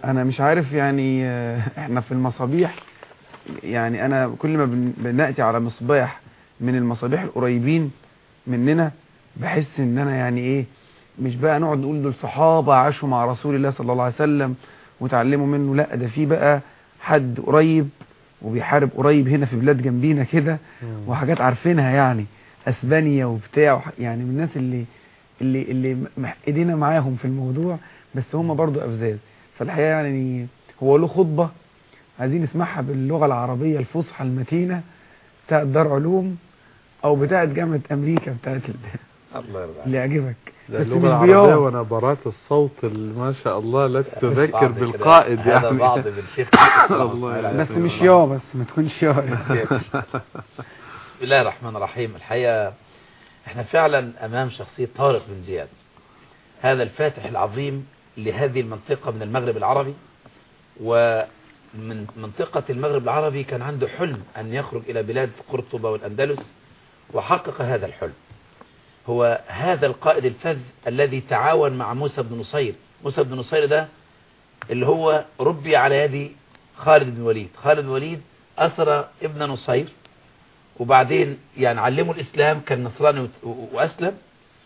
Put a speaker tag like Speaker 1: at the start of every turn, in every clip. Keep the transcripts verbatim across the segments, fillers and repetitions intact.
Speaker 1: انا مش عارف يعني احنا في المصابيح، يعني انا كل ما بنأتي على مصباح من المصابيح القريبين مننا بحس ان انا يعني ايه، مش بقى نقعد نقول دول صحابة عاشوا مع رسول الله صلى الله عليه وسلم وتعلموا منه، لا ده في بقى حد قريب وبيحارب قريب هنا في بلاد جنبينا كده، وحاجات عارفينها يعني اسبانيا وبتاع، يعني من الناس اللي اللي اللي ايدينا معاهم في الموضوع، بس هم برضو افزاز. فالحقيقه يعني هو له خطبه عايزين نسمعها باللغه العربيه الفصحى المتينه بتاعت دار علوم او بتاعت جامعه امريكا بتاعت
Speaker 2: الله يرضى عليك
Speaker 1: اللي يعجبك،
Speaker 3: بس اللغه العربيه ونبرات الصوت اللي ما شاء الله لا تذكر بالقائد يعني.
Speaker 2: هذا بعض بالشيخ
Speaker 1: بس مش يا بس ما تكونش يا.
Speaker 2: بسم الله الرحمن الرحيم. الحقيقه احنا فعلا امام شخصيه طارق بن زياد، هذا الفاتح العظيم لهذه المنطقه من المغرب العربي. ومن منطقه المغرب العربي كان عنده حلم ان يخرج الى بلاد قرطبه والاندلس، وحقق هذا الحلم. هو هذا القائد الفذ الذي تعاون مع موسى بن نصير. موسى بن نصير ده اللي هو ربي على يد خالد بن الوليد. خالد بن الوليد أسر ابن نصير، وبعدين يعني علمه الإسلام، كان نصراني وأسلم،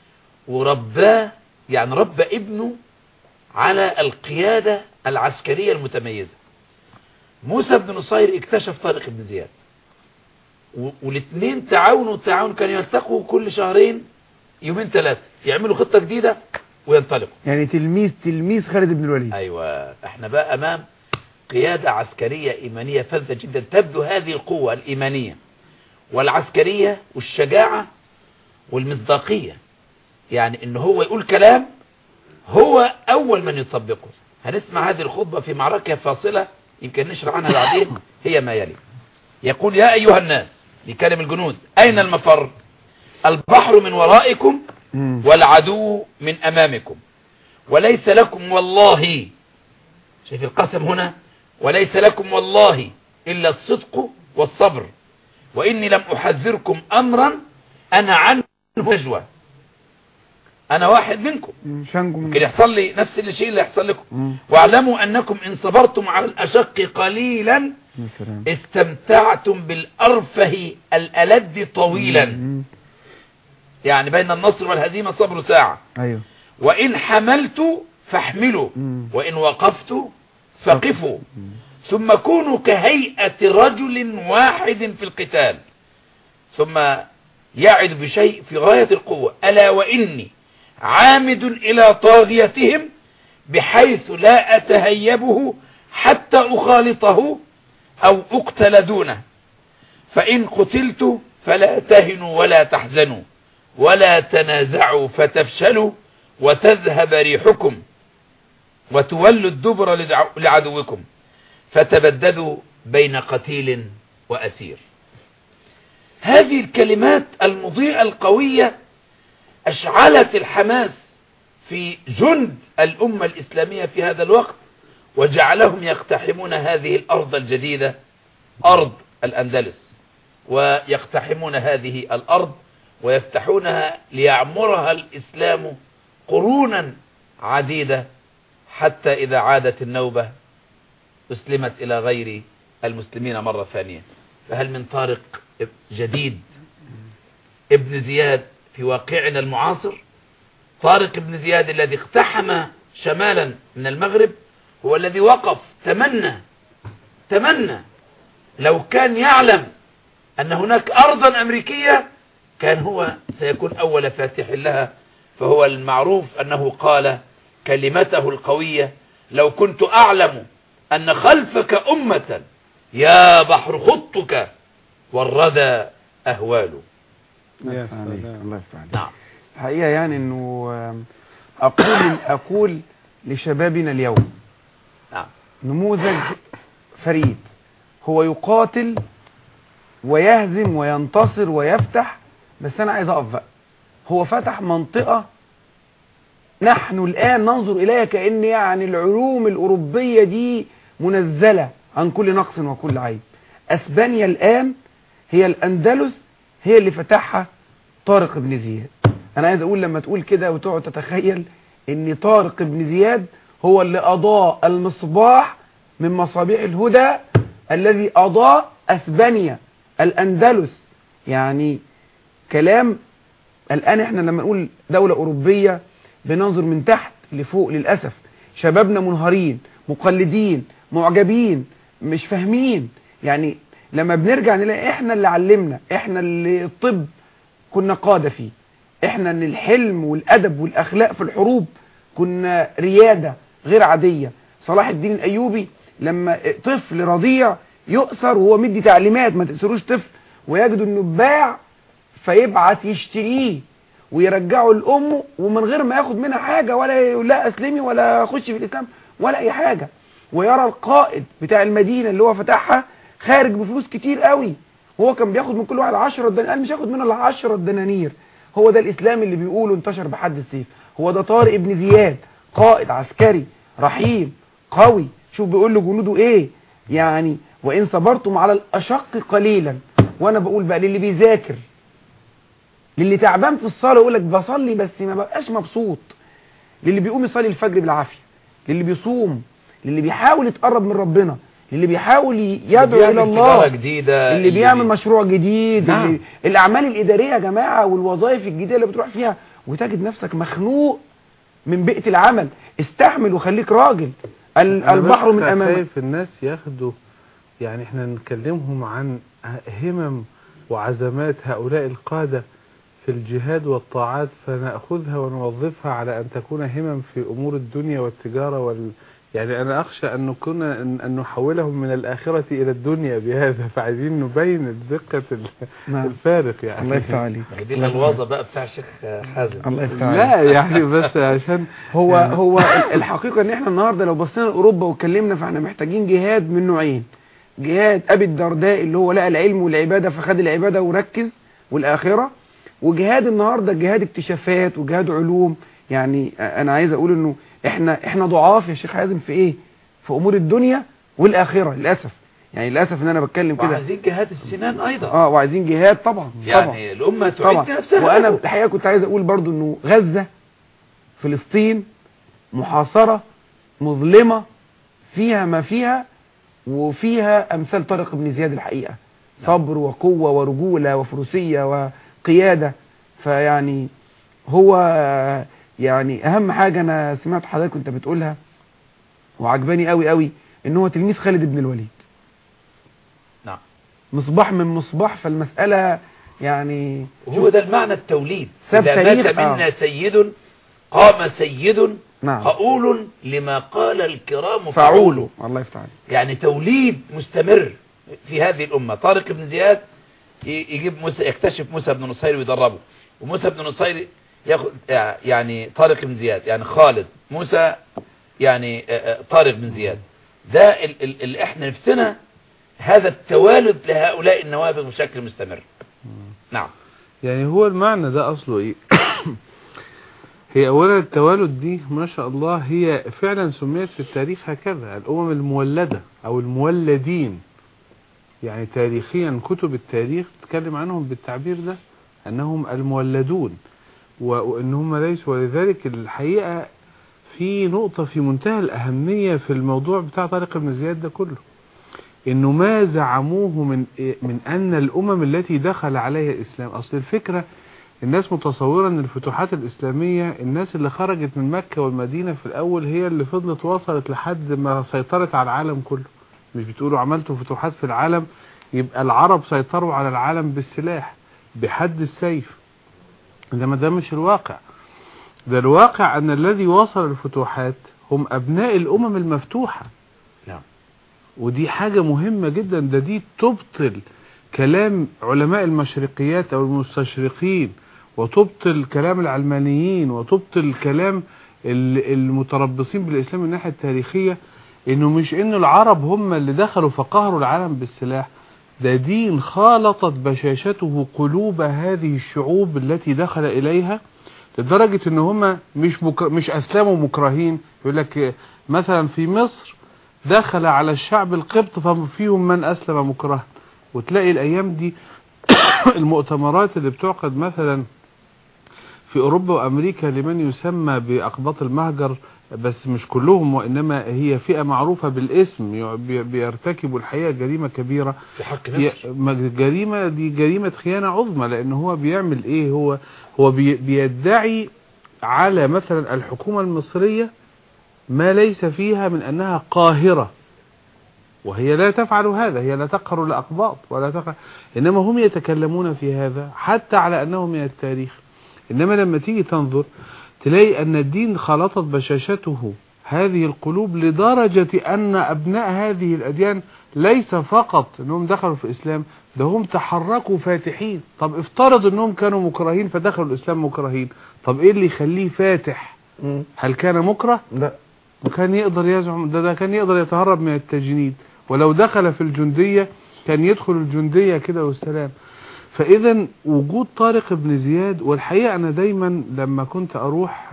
Speaker 2: ورباه يعني ربى ابنه على القيادة العسكرية المتميزة. موسى بن نصير اكتشف طارق بن زياد، والاثنين تعاونوا تعاون كانوا يلتقوا كل شهرين يومين ثلاثة يعملوا خطة جديدة وينطلقوا.
Speaker 1: يعني تلميذ تلميذ خالد بن الوليد.
Speaker 2: أيوة، احنا بقى أمام قيادة عسكرية إيمانية فذة جدا. تبدو هذه القوة الإيمانية والعسكرية والشجاعة والمصداقية، يعني إن هو يقول كلام هو أول من يطبقه. هنسمع هذه الخطبة في معركة فاصلة يمكن نشرح عنها بعدين، هي ما يلي. يقول: يا أيها الناس، بيكلم الجنود: أين المفر؟ البحر من ورائكم والعدو من أمامكم، وليس لكم والله، شايف القسم هنا، وليس لكم والله إلا الصدق والصبر، وإني لم أحذركم أمرا أنا عنه نجوى. أنا واحد منكم ممكن يحصل لي نفس الشيء اللي يحصل لكم. واعلموا أنكم إن صبرتم على الأشق قليلا استمتعتم بالأرفه الألد طويلا. يعني بين النصر والهزيمة صبر ساعة.
Speaker 1: أيوه.
Speaker 2: وإن حملت فاحملوا، وإن وقفت فقفوا، ثم كونوا كهيئة رجل واحد في القتال. ثم يعد بشيء في غاية القوة: ألا وإني عامد إلى طاغيتهم بحيث لا أتهيبه حتى أخالطه أو أقتل دونه، فإن قتلت فلا تهنوا ولا تحزنوا ولا تنازعوا فتفشلوا وتذهب ريحكم وتولوا الدبر لعدوكم فتبددوا بين قتيل وأسير. هذه الكلمات المضيئة القوية أشعلت الحماس في جند الأمة الإسلامية في هذا الوقت، وجعلهم يقتحمون هذه الأرض الجديدة، أرض الأندلس، ويقتحمون هذه الأرض ويفتحونها ليعمرها الإسلام قرونا عديدة، حتى إذا عادت النوبة أسلمت إلى غير المسلمين مرة ثانية. فهل من طارق جديد ابن زياد في واقعنا المعاصر؟ طارق ابن زياد الذي اقتحم شمالا من المغرب هو الذي وقف تمنى تمنى لو كان يعلم أن هناك أرضا أمريكية كان هو سيكون أول فاتح لها. فهو المعروف أنه قال كلمته القوية: لو كنت أعلم أن خلفك أمة يا بحر خطك والردى أهوال.
Speaker 1: يا سلام. الله يفتح عليك.
Speaker 2: نعم.
Speaker 1: الحقيقة يعني أنه أقول أقول لشبابنا اليوم:
Speaker 2: نعم.
Speaker 1: نموذج فريد، هو يقاتل ويهزم وينتصر ويفتح، بس أنا عايز أقف بقى. هو فتح منطقة نحن الآن ننظر إليها كأن يعني العلوم الأوروبية دي منزلة عن كل نقص وكل عيب. أسبانيا الآن هي الأندلس، هي اللي فتحها طارق بن زياد. أنا عايز أقول لما تقول كده وتقعد تتخيل إن طارق بن زياد هو اللي أضاء المصباح من مصابيح الهدى الذي أضاء أسبانيا الأندلس. يعني كلام الآن احنا لما نقول دولة أوروبية بننظر من تحت لفوق للأسف. شبابنا منهارين مقلدين معجبين مش فاهمين. يعني لما بنرجع نلاقي احنا اللي علمنا، احنا اللي الطب كنا قادة فيه، احنا اللي الحلم والأدب والأخلاق في الحروب كنا ريادة غير عادية. صلاح الدين الأيوبي لما طفل رضيع يؤسر وهو مدي تعليمات ما تأسروش طفل، ويجد انه باع فيبعت يشتريه ويرجعه لأمه ومن غير ما ياخد منها حاجة، ولا يقول لا أسلمي ولا خش في الإسلام ولا أي حاجة. ويرى القائد بتاع المدينة اللي هو فتحها خارج بفلوس كتير قوي، هو كان بياخد من كل واحد عشرة دنانير، قال مش هاخد منه الا عشرة دنانير. هو ده الإسلام اللي بيقوله انتشر بحد السيف. هو ده طارق بن زياد، قائد عسكري رحيم قوي. شوف بيقول له جنوده ايه، يعني وإن صبرتم على الأشق قليلا. وانا بقول بقى للي بيذاكر، للي تعبان في الصلاة يقول لك بصلي بس ما بقاش مبسوط، للي بيقوم يصلي الفجر بالعافية، للي بيصوم، للي بيحاول يتقرب من ربنا، للي بيحاول يدعو إلى الله،
Speaker 2: جديدة،
Speaker 1: اللي بيعمل بي... مشروع جديد،
Speaker 2: نعم.
Speaker 1: اللي... الأعمال الإدارية يا جماعة والوظائف الجديدة اللي بتروح فيها وتجد نفسك مخنوق من بيئة العمل. استحمل وخليك راجل. البحر من أمامك.
Speaker 3: خايف الناس ياخدوا، يعني احنا نكلمهم عن همم وعزمات هؤلاء القادة في الجهاد والطاعات، فنأخذها ونوظفها على أن تكون همم في أمور الدنيا والتجارة وال... يعني أنا أخشى أن نكون أن نحولهم من الآخرة إلى الدنيا بهذا، فعايزين نبين دقة الفارق. يعني
Speaker 1: الله يفتح عليك.
Speaker 2: دي الوظيفة بقى بتاع الشيخ حازم.
Speaker 1: الله يفتح عليك.
Speaker 3: لا يعني بس عشان
Speaker 1: هو
Speaker 3: يعني
Speaker 1: هو الحقيقة ان احنا النهاردة لو بصينا لأوروبا واتكلمنا، فاحنا محتاجين جهاد من نوعين. جهاد أبي الدرداء اللي هو لقى العلم والعبادة فخد العبادة وركز والآخرة، وجهاد النهاردة جهاد اكتشافات وجهاد علوم. يعني انا عايز اقول انه احنا احنا ضعاف يا شيخ حازم في ايه، في امور الدنيا والاخره للاسف. يعني للاسف ان انا بتكلم كده.
Speaker 2: وعايزين جهاد السنان ايضا.
Speaker 1: اه وعايزين جهاد طبعا.
Speaker 2: يعني
Speaker 1: طبعا.
Speaker 2: الامه تعيد نفسها.
Speaker 1: وانا الحقيقه كنت عايز اقول برضو انه غزه فلسطين محاصره مظلمه فيها ما فيها، وفيها امثال طارق بن زياد الحقيقه. صبر وقوه ورجوله وفروسيه وقياده. فيعني هو يعني اهم حاجة انا سمعت حضرتك كنت بتقولها وعجباني قوي قوي، ان هو تلميذ خالد بن الوليد.
Speaker 2: نعم. مصباح
Speaker 1: من مصباح. فالمسألة يعني
Speaker 2: هو ده المعنى التوليد.
Speaker 1: إذا
Speaker 2: مات منا آه. سيد قام سيد
Speaker 1: نعم.
Speaker 2: فأول لما قال الكرام
Speaker 1: فعول. الله يفتح عليك.
Speaker 2: يعني توليد مستمر في هذه الأمة. طارق بن زياد يجيب موسى، يكتشف موسى بن نصير ويدربه، وموسى بن نصير ياخد يعني طارق بن زياد، يعني خالد موسى يعني طارق بن زياد. ده اللي احنا نفسنا هذا التوالد لهؤلاء النوابغ بشكل مستمر. نعم.
Speaker 3: يعني هو المعنى ده اصله ايه؟ هي اولا التوالد دي ما شاء الله هي فعلا سميت في التاريخ هكذا، الامم المولدة او المولدين. يعني تاريخيا كتب التاريخ تتكلم عنهم بالتعبير ده، انهم المولدون وانهم ليسوا. ولذلك الحقيقة في نقطة في منتهى الأهمية في الموضوع بتاع طارق بن زياد ده كله، انه ما زعموه من من ان الامم التي دخل عليها الاسلام. اصل الفكرة الناس متصورة ان الفتوحات الاسلامية الناس اللي خرجت من مكة والمدينة في الاول هي اللي فضلت وصلت لحد ما سيطرت على العالم كله. مش بتقولوا عملتوا فتوحات في العالم يبقى العرب سيطروا على العالم بالسلاح بحد السيف. انما ده مش الواقع. ده الواقع ان الذي وصل الفتوحات هم ابناء الامم المفتوحة.
Speaker 2: نعم.
Speaker 3: ودي حاجة مهمة جدا. ده دي تبطل كلام علماء المشرقيات او المستشرقين، وتبطل كلام العلمانيين، وتبطل كلام المتربصين بالاسلام من الناحية التاريخية، انه مش انه العرب هم اللي دخلوا فقهروا العالم بالسلاح. ده دين خالطت بشاشته قلوب هذه الشعوب التي دخل اليها، لدرجة ان هم مش مكر... مش اسلموا مكرهين. يقول لك مثلا في مصر دخل على الشعب القبط ففيهم من اسلم مكرها. وتلاقي الايام دي المؤتمرات اللي بتعقد مثلا في اوروبا وامريكا لمن يسمى باقباط المهجر بس مش كلهم، وإنما هي فئة معروفة بالاسم بيرتكبوا الحقيقة جريمة كبيرة
Speaker 2: في حق نفسه.
Speaker 3: جريمة دي جريمة خيانة عظمى، لأن هو بيعمل إيه؟ هو هو بيدعي على مثلا الحكومة المصرية ما ليس فيها من أنها قاهرة، وهي لا تفعل هذا، هي لا تقهر الأقباط ولا تقهر، إنما هم يتكلمون في هذا حتى على أنه من التاريخ. إنما لما تيجي تنظر تلاقي أن الدين خلطت بشاشته هذه القلوب لدرجة أن أبناء هذه الأديان ليس فقط أنهم دخلوا في الإسلام، ده هم تحركوا فاتحين. طب افترض أنهم كانوا مكرهين فدخلوا الإسلام مكرهين، طب إيه اللي يخليه فاتح؟ هل كان مكره؟
Speaker 1: لا،
Speaker 3: وكان يقدر يزعم ده, ده كان يقدر يتهرب من التجنيد، ولو دخل في الجندية كان يدخل الجندية كده والسلام. فإذا وجود طارق بن زياد، والحقيقة أنا دايما لما كنت أروح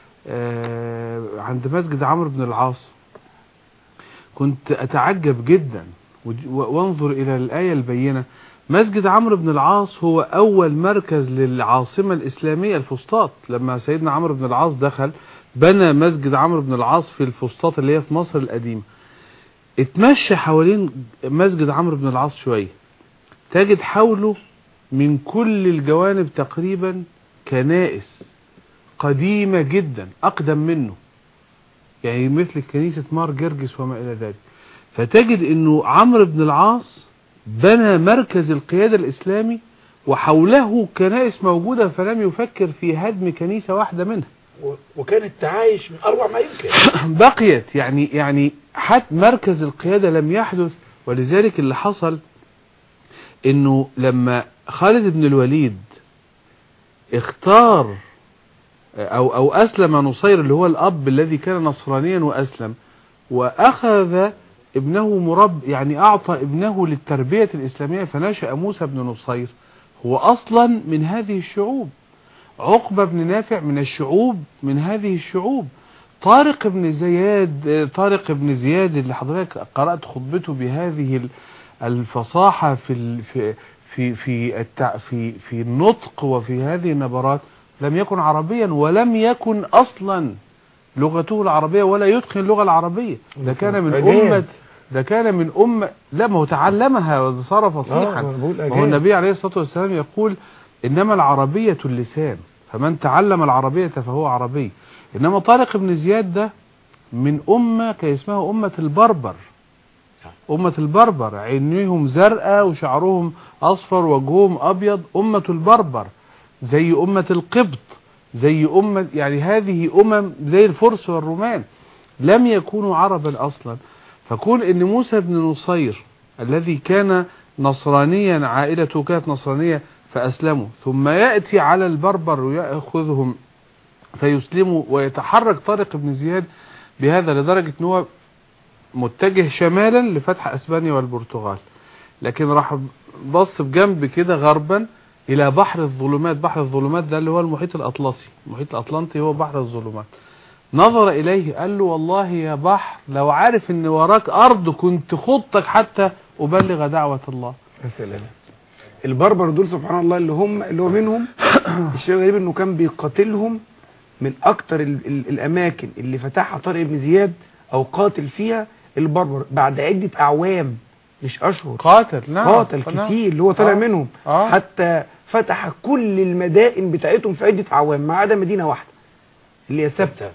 Speaker 3: عند مسجد عمرو بن العاص كنت أتعجب جدا وانظر إلى الآية البينة. مسجد عمرو بن العاص هو أول مركز للعاصمة الإسلامية الفسطاط. لما سيدنا عمرو بن العاص دخل بنى مسجد عمرو بن العاص في الفسطاط اللي هي في مصر القديمة. اتمشى حوالين مسجد عمرو بن العاص شوية تجد حوله من كل الجوانب تقريبا كنائس قديمة جدا أقدم منه، يعني مثل كنيسة مار جرجس وما إلى ذلك. فتجد أنه عمرو بن العاص بنى مركز القيادة الإسلامي وحوله كنائس موجودة، فلم يفكر في هدم كنيسة واحدة منها،
Speaker 2: وكان التعايش من أروع ما يمكن.
Speaker 3: بقيت يعني يعني حتى مركز القيادة لم يحدث. ولذلك اللي حصل انه لما خالد بن الوليد اختار او او اسلم نصير اللي هو الاب الذي كان نصرانيا واسلم، واخذ ابنه مرب يعني اعطى ابنه للتربية الاسلامية، فنشأ موسى بن نصير هو اصلا من هذه الشعوب. عقبة بن نافع من الشعوب من هذه الشعوب. طارق بن زياد طارق بن زياد اللي حضرتك قرأت خطبته بهذه الفصاحة في في في في التع في في النطق وفي هذه النبرات، لم يكن عربيا ولم يكن اصلا لغته العربية ولا يتقن اللغة العربية. ده كان من أمة ده كان من أمة لا ما هو تعلمها وصار فصيحا. ما هو النبي عليه الصلاة والسلام يقول إنما العربية اللسان، فمن تعلم العربية فهو عربي. إنما طارق بن زياد ده من أمة كان اسمها أمة البربر. أمة البربر عينيهم زرقاء وشعرهم أصفر وجههم أبيض، أمة البربر زي أمة القبط، زي أمة يعني هذه أمم زي الفرس والرومان لم يكونوا عربا أصلا. فكون إن موسى بن نصير الذي كان نصرانيا عائلته كانت نصرانية فأسلموا، ثم يأتي على البربر ويأخذهم فيسلموا، ويتحرك طارق بن زياد بهذا لدرجة أنه متجه شمالا لفتح أسبانيا والبرتغال، لكن راح بص بجنب كده غربا إلى بحر الظلمات. بحر الظلمات ده اللي هو المحيط الأطلسي، المحيط الأطلنطي هو بحر الظلمات. نظر إليه قال له والله يا بحر لو عارف ان وراك أرض كنت خضتك حتى أبلغ دعوة الله.
Speaker 1: مثلا البربر دول سبحان الله اللي هم اللي هو منهم الشيء الغريب انه كان بيقاتلهم من اكتر ال ال الاماكن اللي فتحها طارق بن زياد او قاتل فيها البربر بعد عدة اعوام مش اشهر.
Speaker 3: قاتل نعم
Speaker 1: قاتل كتير اللي هو طلع آه. منهم آه. حتى فتح كل المدائن بتاعتهم في عدة اعوام ما عدا مدينة واحدة اللي هي ثابته.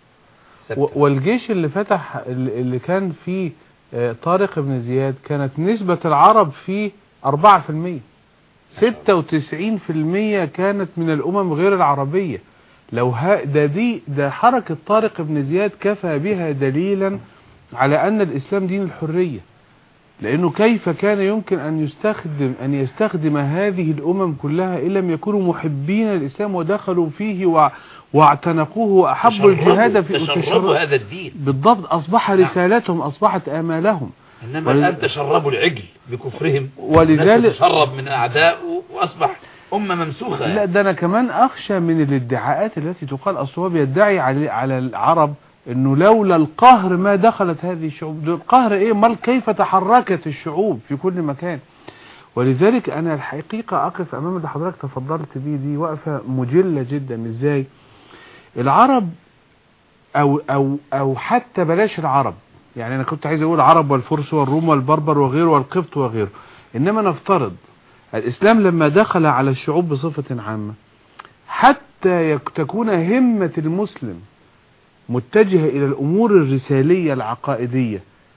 Speaker 3: والجيش اللي فتح اللي كان فيه طارق بن زياد كانت نسبة العرب فيه أربعة في المية، ستة وتسعين في المية كانت من الأمم غير العربية. لو ها ده دي ده حركة طارق بن زياد كفى بها دليلا على أن الإسلام دين الحرية، لأنه كيف كان يمكن أن يستخدم أن يستخدم هذه الأمم كلها إن لم يكونوا محبين الإسلام ودخلوا فيه واعتنقوه وأحبوا الجهاد في
Speaker 2: تشربوا هذا الدين
Speaker 3: بالضبط. أصبح رسالتهم أصبحت آمالهم.
Speaker 2: إنما ولذ... الآن تشربوا العجل بكفرهم،
Speaker 3: ولذلك
Speaker 2: تشرب من أعداء وأصبح أمة ممسوخة.
Speaker 3: لا ده أنا كمان أخشى من الادعاءات التي تقال. أصلا بيدعي على على العرب انه لولا القهر ما دخلت هذه الشعوب. القهر ايه؟ مال كيف تحركت الشعوب في كل مكان. ولذلك انا الحقيقة اقف امام اللي حضرتك تفضلت بيه دي وقفة مجلة جدا. ازاي العرب او او او حتى بلاش العرب، يعني انا كنت عايز اقول عرب والفرس والروم والبربر وغيره والقبط وغيره، انما نفترض الاسلام لما دخل على الشعوب بصفة عامة حتى تكون همة المسلم متجهة الى الامور الرسالية العقائدية،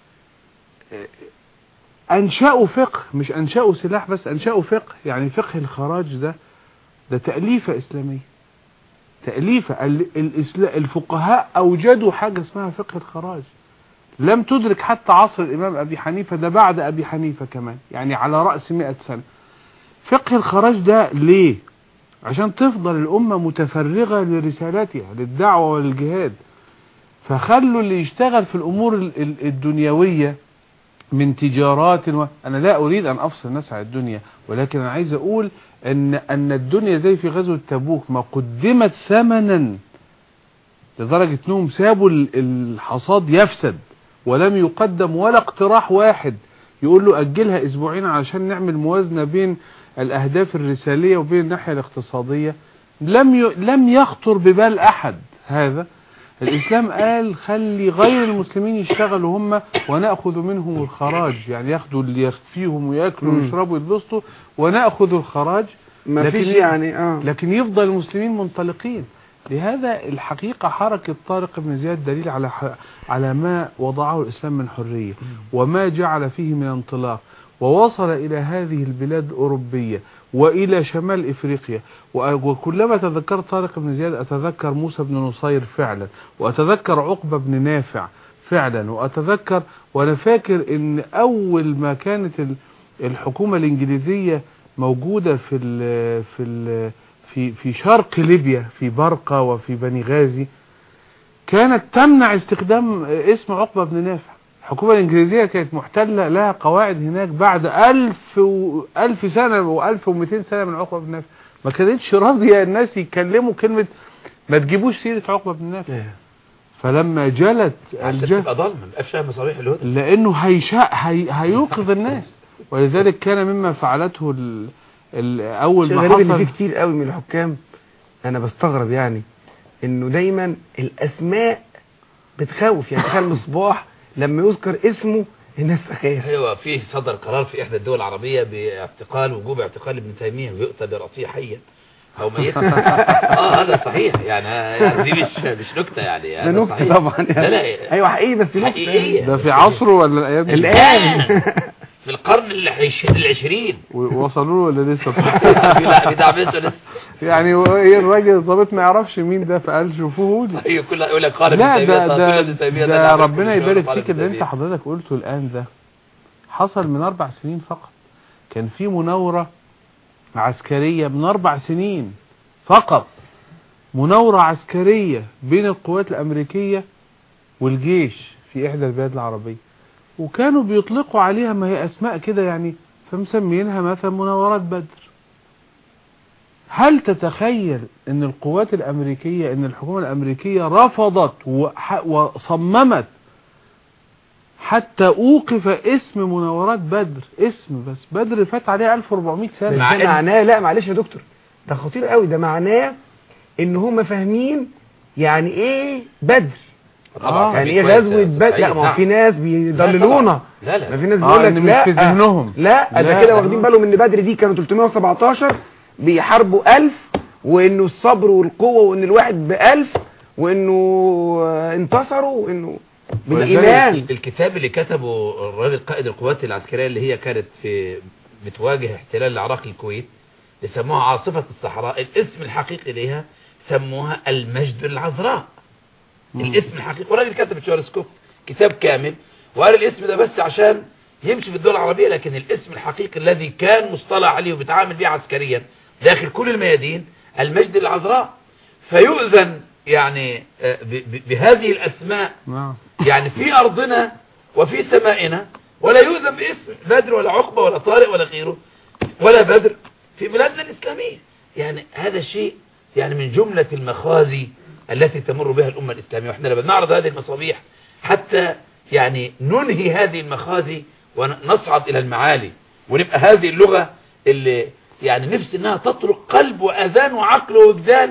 Speaker 3: انشأوا فقه، مش انشأوا سلاح بس، انشأوا فقه. يعني فقه الخراج ده ده تأليفة اسلامية، تأليفة. الفقهاء اوجدوا حاجة اسمها فقه الخراج لم تدرك حتى عصر الامام ابي حنيفة، ده بعد ابي حنيفة كمان، يعني على رأس مئة سنة. فقه الخراج ده ليه؟ عشان تفضل الامة متفرغة لرسالتها للدعوة والجهاد. فخلوا اللي يشتغل في الامور الدنيوية من تجارات و... انا لا اريد ان افصل الناس على الدنيا، ولكن انا عايز اقول ان ان الدنيا زي في غزوة تبوك ما قدمت ثمنا لدرجة انهم سابوا الحصاد يفسد ولم يقدم ولا اقتراح واحد يقول له اجلها اسبوعين علشان نعمل موازنة بين الاهداف الرسالية وبين الناحية الاقتصادية. لم ي... لم يخطر ببال احد هذا. الاسلام قال خلي غير المسلمين يشتغلوا هم ونأخذ منهم الخراج، يعني ياخدوا اللي يكفيهم ويأكلوا ويشربوا ويلبسوا ونأخذ الخراج،
Speaker 1: ما فيش يعني آه.
Speaker 3: لكن يفضل المسلمين منطلقين. لهذا الحقيقة حركة طارق بن زياد دليل على على ما وضعه الإسلام من حرية وما جعل فيه من انطلاق، ووصل إلى هذه البلاد الأوروبية وإلى شمال إفريقيا. وكلما تذكرت طارق بن زياد أتذكر موسى بن نصير فعلا، وأتذكر عقبة بن نافع فعلا، وأتذكر وأنا فاكر إن أول ما كانت الحكومة الإنجليزية موجودة في ال في ال في في شرق ليبيا في برقة وفي بني غازي، كانت تمنع استخدام اسم عقبة بن نافع. الحكومة الإنجليزية كانت محتلة لها قواعد هناك بعد ألف و... ألف سنة وألف ومئتين سنة من عقبة بن نافع، ما كانتش راضية الناس يتكلموا كلمة ما تجيبوش سيرة عقبة بن نافع. فلما جلت
Speaker 2: الجل أضل ما بقاش فاهم مصاريح الهدى،
Speaker 3: لأنه هيشاء هي... هيوقظ الناس. ولذلك كان مما فعلته ال... ال... أول ما حصل
Speaker 1: ان في كتير قوي من الحكام أنا بستغرب يعني إنه دايما الأسماء بتخوف. يعني تخيل مصباح لما يذكر اسمه الناس تخاف.
Speaker 2: ايوه فيه صدر قرار في احدى الدول العربيه باعتقال وجوب اعتقال ابن تيميه ويؤتى براسيه حيا او ميتا. اه هذا صحيح يعني, يعني دي مش مش نكته يعني, يعني
Speaker 1: ده نكته طبعا يعني.
Speaker 2: لا لا
Speaker 1: ايوه حقيقي بس نكته
Speaker 2: حقيقيه.
Speaker 3: ده في عصره ولا الايام
Speaker 2: الان في القرن العشرين
Speaker 3: وصلوا له ولا لسه؟
Speaker 2: لا بدعمته لسه
Speaker 3: يعني ايه الراجل الضابط ما يعرفش مين ده فقال شوفوه لي.
Speaker 2: ايوه كلها يقول لك قارن
Speaker 3: لا ده ده, ده, ده ربنا يبارك فيك اللي انت حضرتك قلته الان ده حصل من اربع سنين فقط. كان في مناورة عسكرية من اربع سنين فقط، مناورة عسكرية بين القوات الامريكية والجيش في احدى البلاد العربية، وكانوا بيطلقوا عليها ما هي اسماء كده يعني، فمسمينها مثلا مناورات بدر. هل تتخيل ان القوات الامريكية ان الحكومة الامريكية رفضت وصممت حتى اوقف اسم مناورات بدر، اسم بس بدر فات عليه ألف وأربعمئة سنة.
Speaker 1: ده معناه لا معلش يا دكتور ده خطير قوي، ده معناه ان هم فاهمين يعني ايه بدر.
Speaker 2: آه
Speaker 1: يعني ايه غزوة بدر؟ لا ما في ناس بيضللونا.
Speaker 2: لا لا
Speaker 1: ما في ناس بيقول لك لا
Speaker 3: في ذهنهم
Speaker 1: لا ده كده واخدين بالهم ان بدر دي كانوا ثلاثمئة وسبعتاشر بيحاربوا ألف، وانه الصبر والقوة وان الواحد بألف وانه انتصروا وانه بالايمان.
Speaker 2: الكتاب اللي كتبه الراجل قائد القوات العسكرية اللي هي كانت في بتواجه احتلال العراق الكويت يسموها عاصفة الصحراء، الاسم الحقيقي ليها سموها المجد العذراء. الاسم الحقيقي والراجل كتب تشارسكوف كتاب كامل وقال الاسم ده بس عشان يمشي في الدول العربية، لكن الاسم الحقيقي الذي كان مصطلح عليه وبيتعامل به عسكريا داخل كل الميادين المجد العذراء. فيؤذن يعني بهذه الاسماء يعني في ارضنا وفي سمائنا، ولا يؤذن باسم بدر ولا عقبة ولا طارق ولا غيره ولا بدر في بلادنا الاسلامية. يعني هذا شيء يعني من جملة المخازي التي تمر بها الأمة الإسلامية. وإحنا لما نعرض هذه المصابيح حتى يعني ننهي هذه المخازي ونصعد إلى المعالي، ونبقى هذه اللغة اللي يعني نفس إنها تطرق قلب وأذان وعقل ووجدان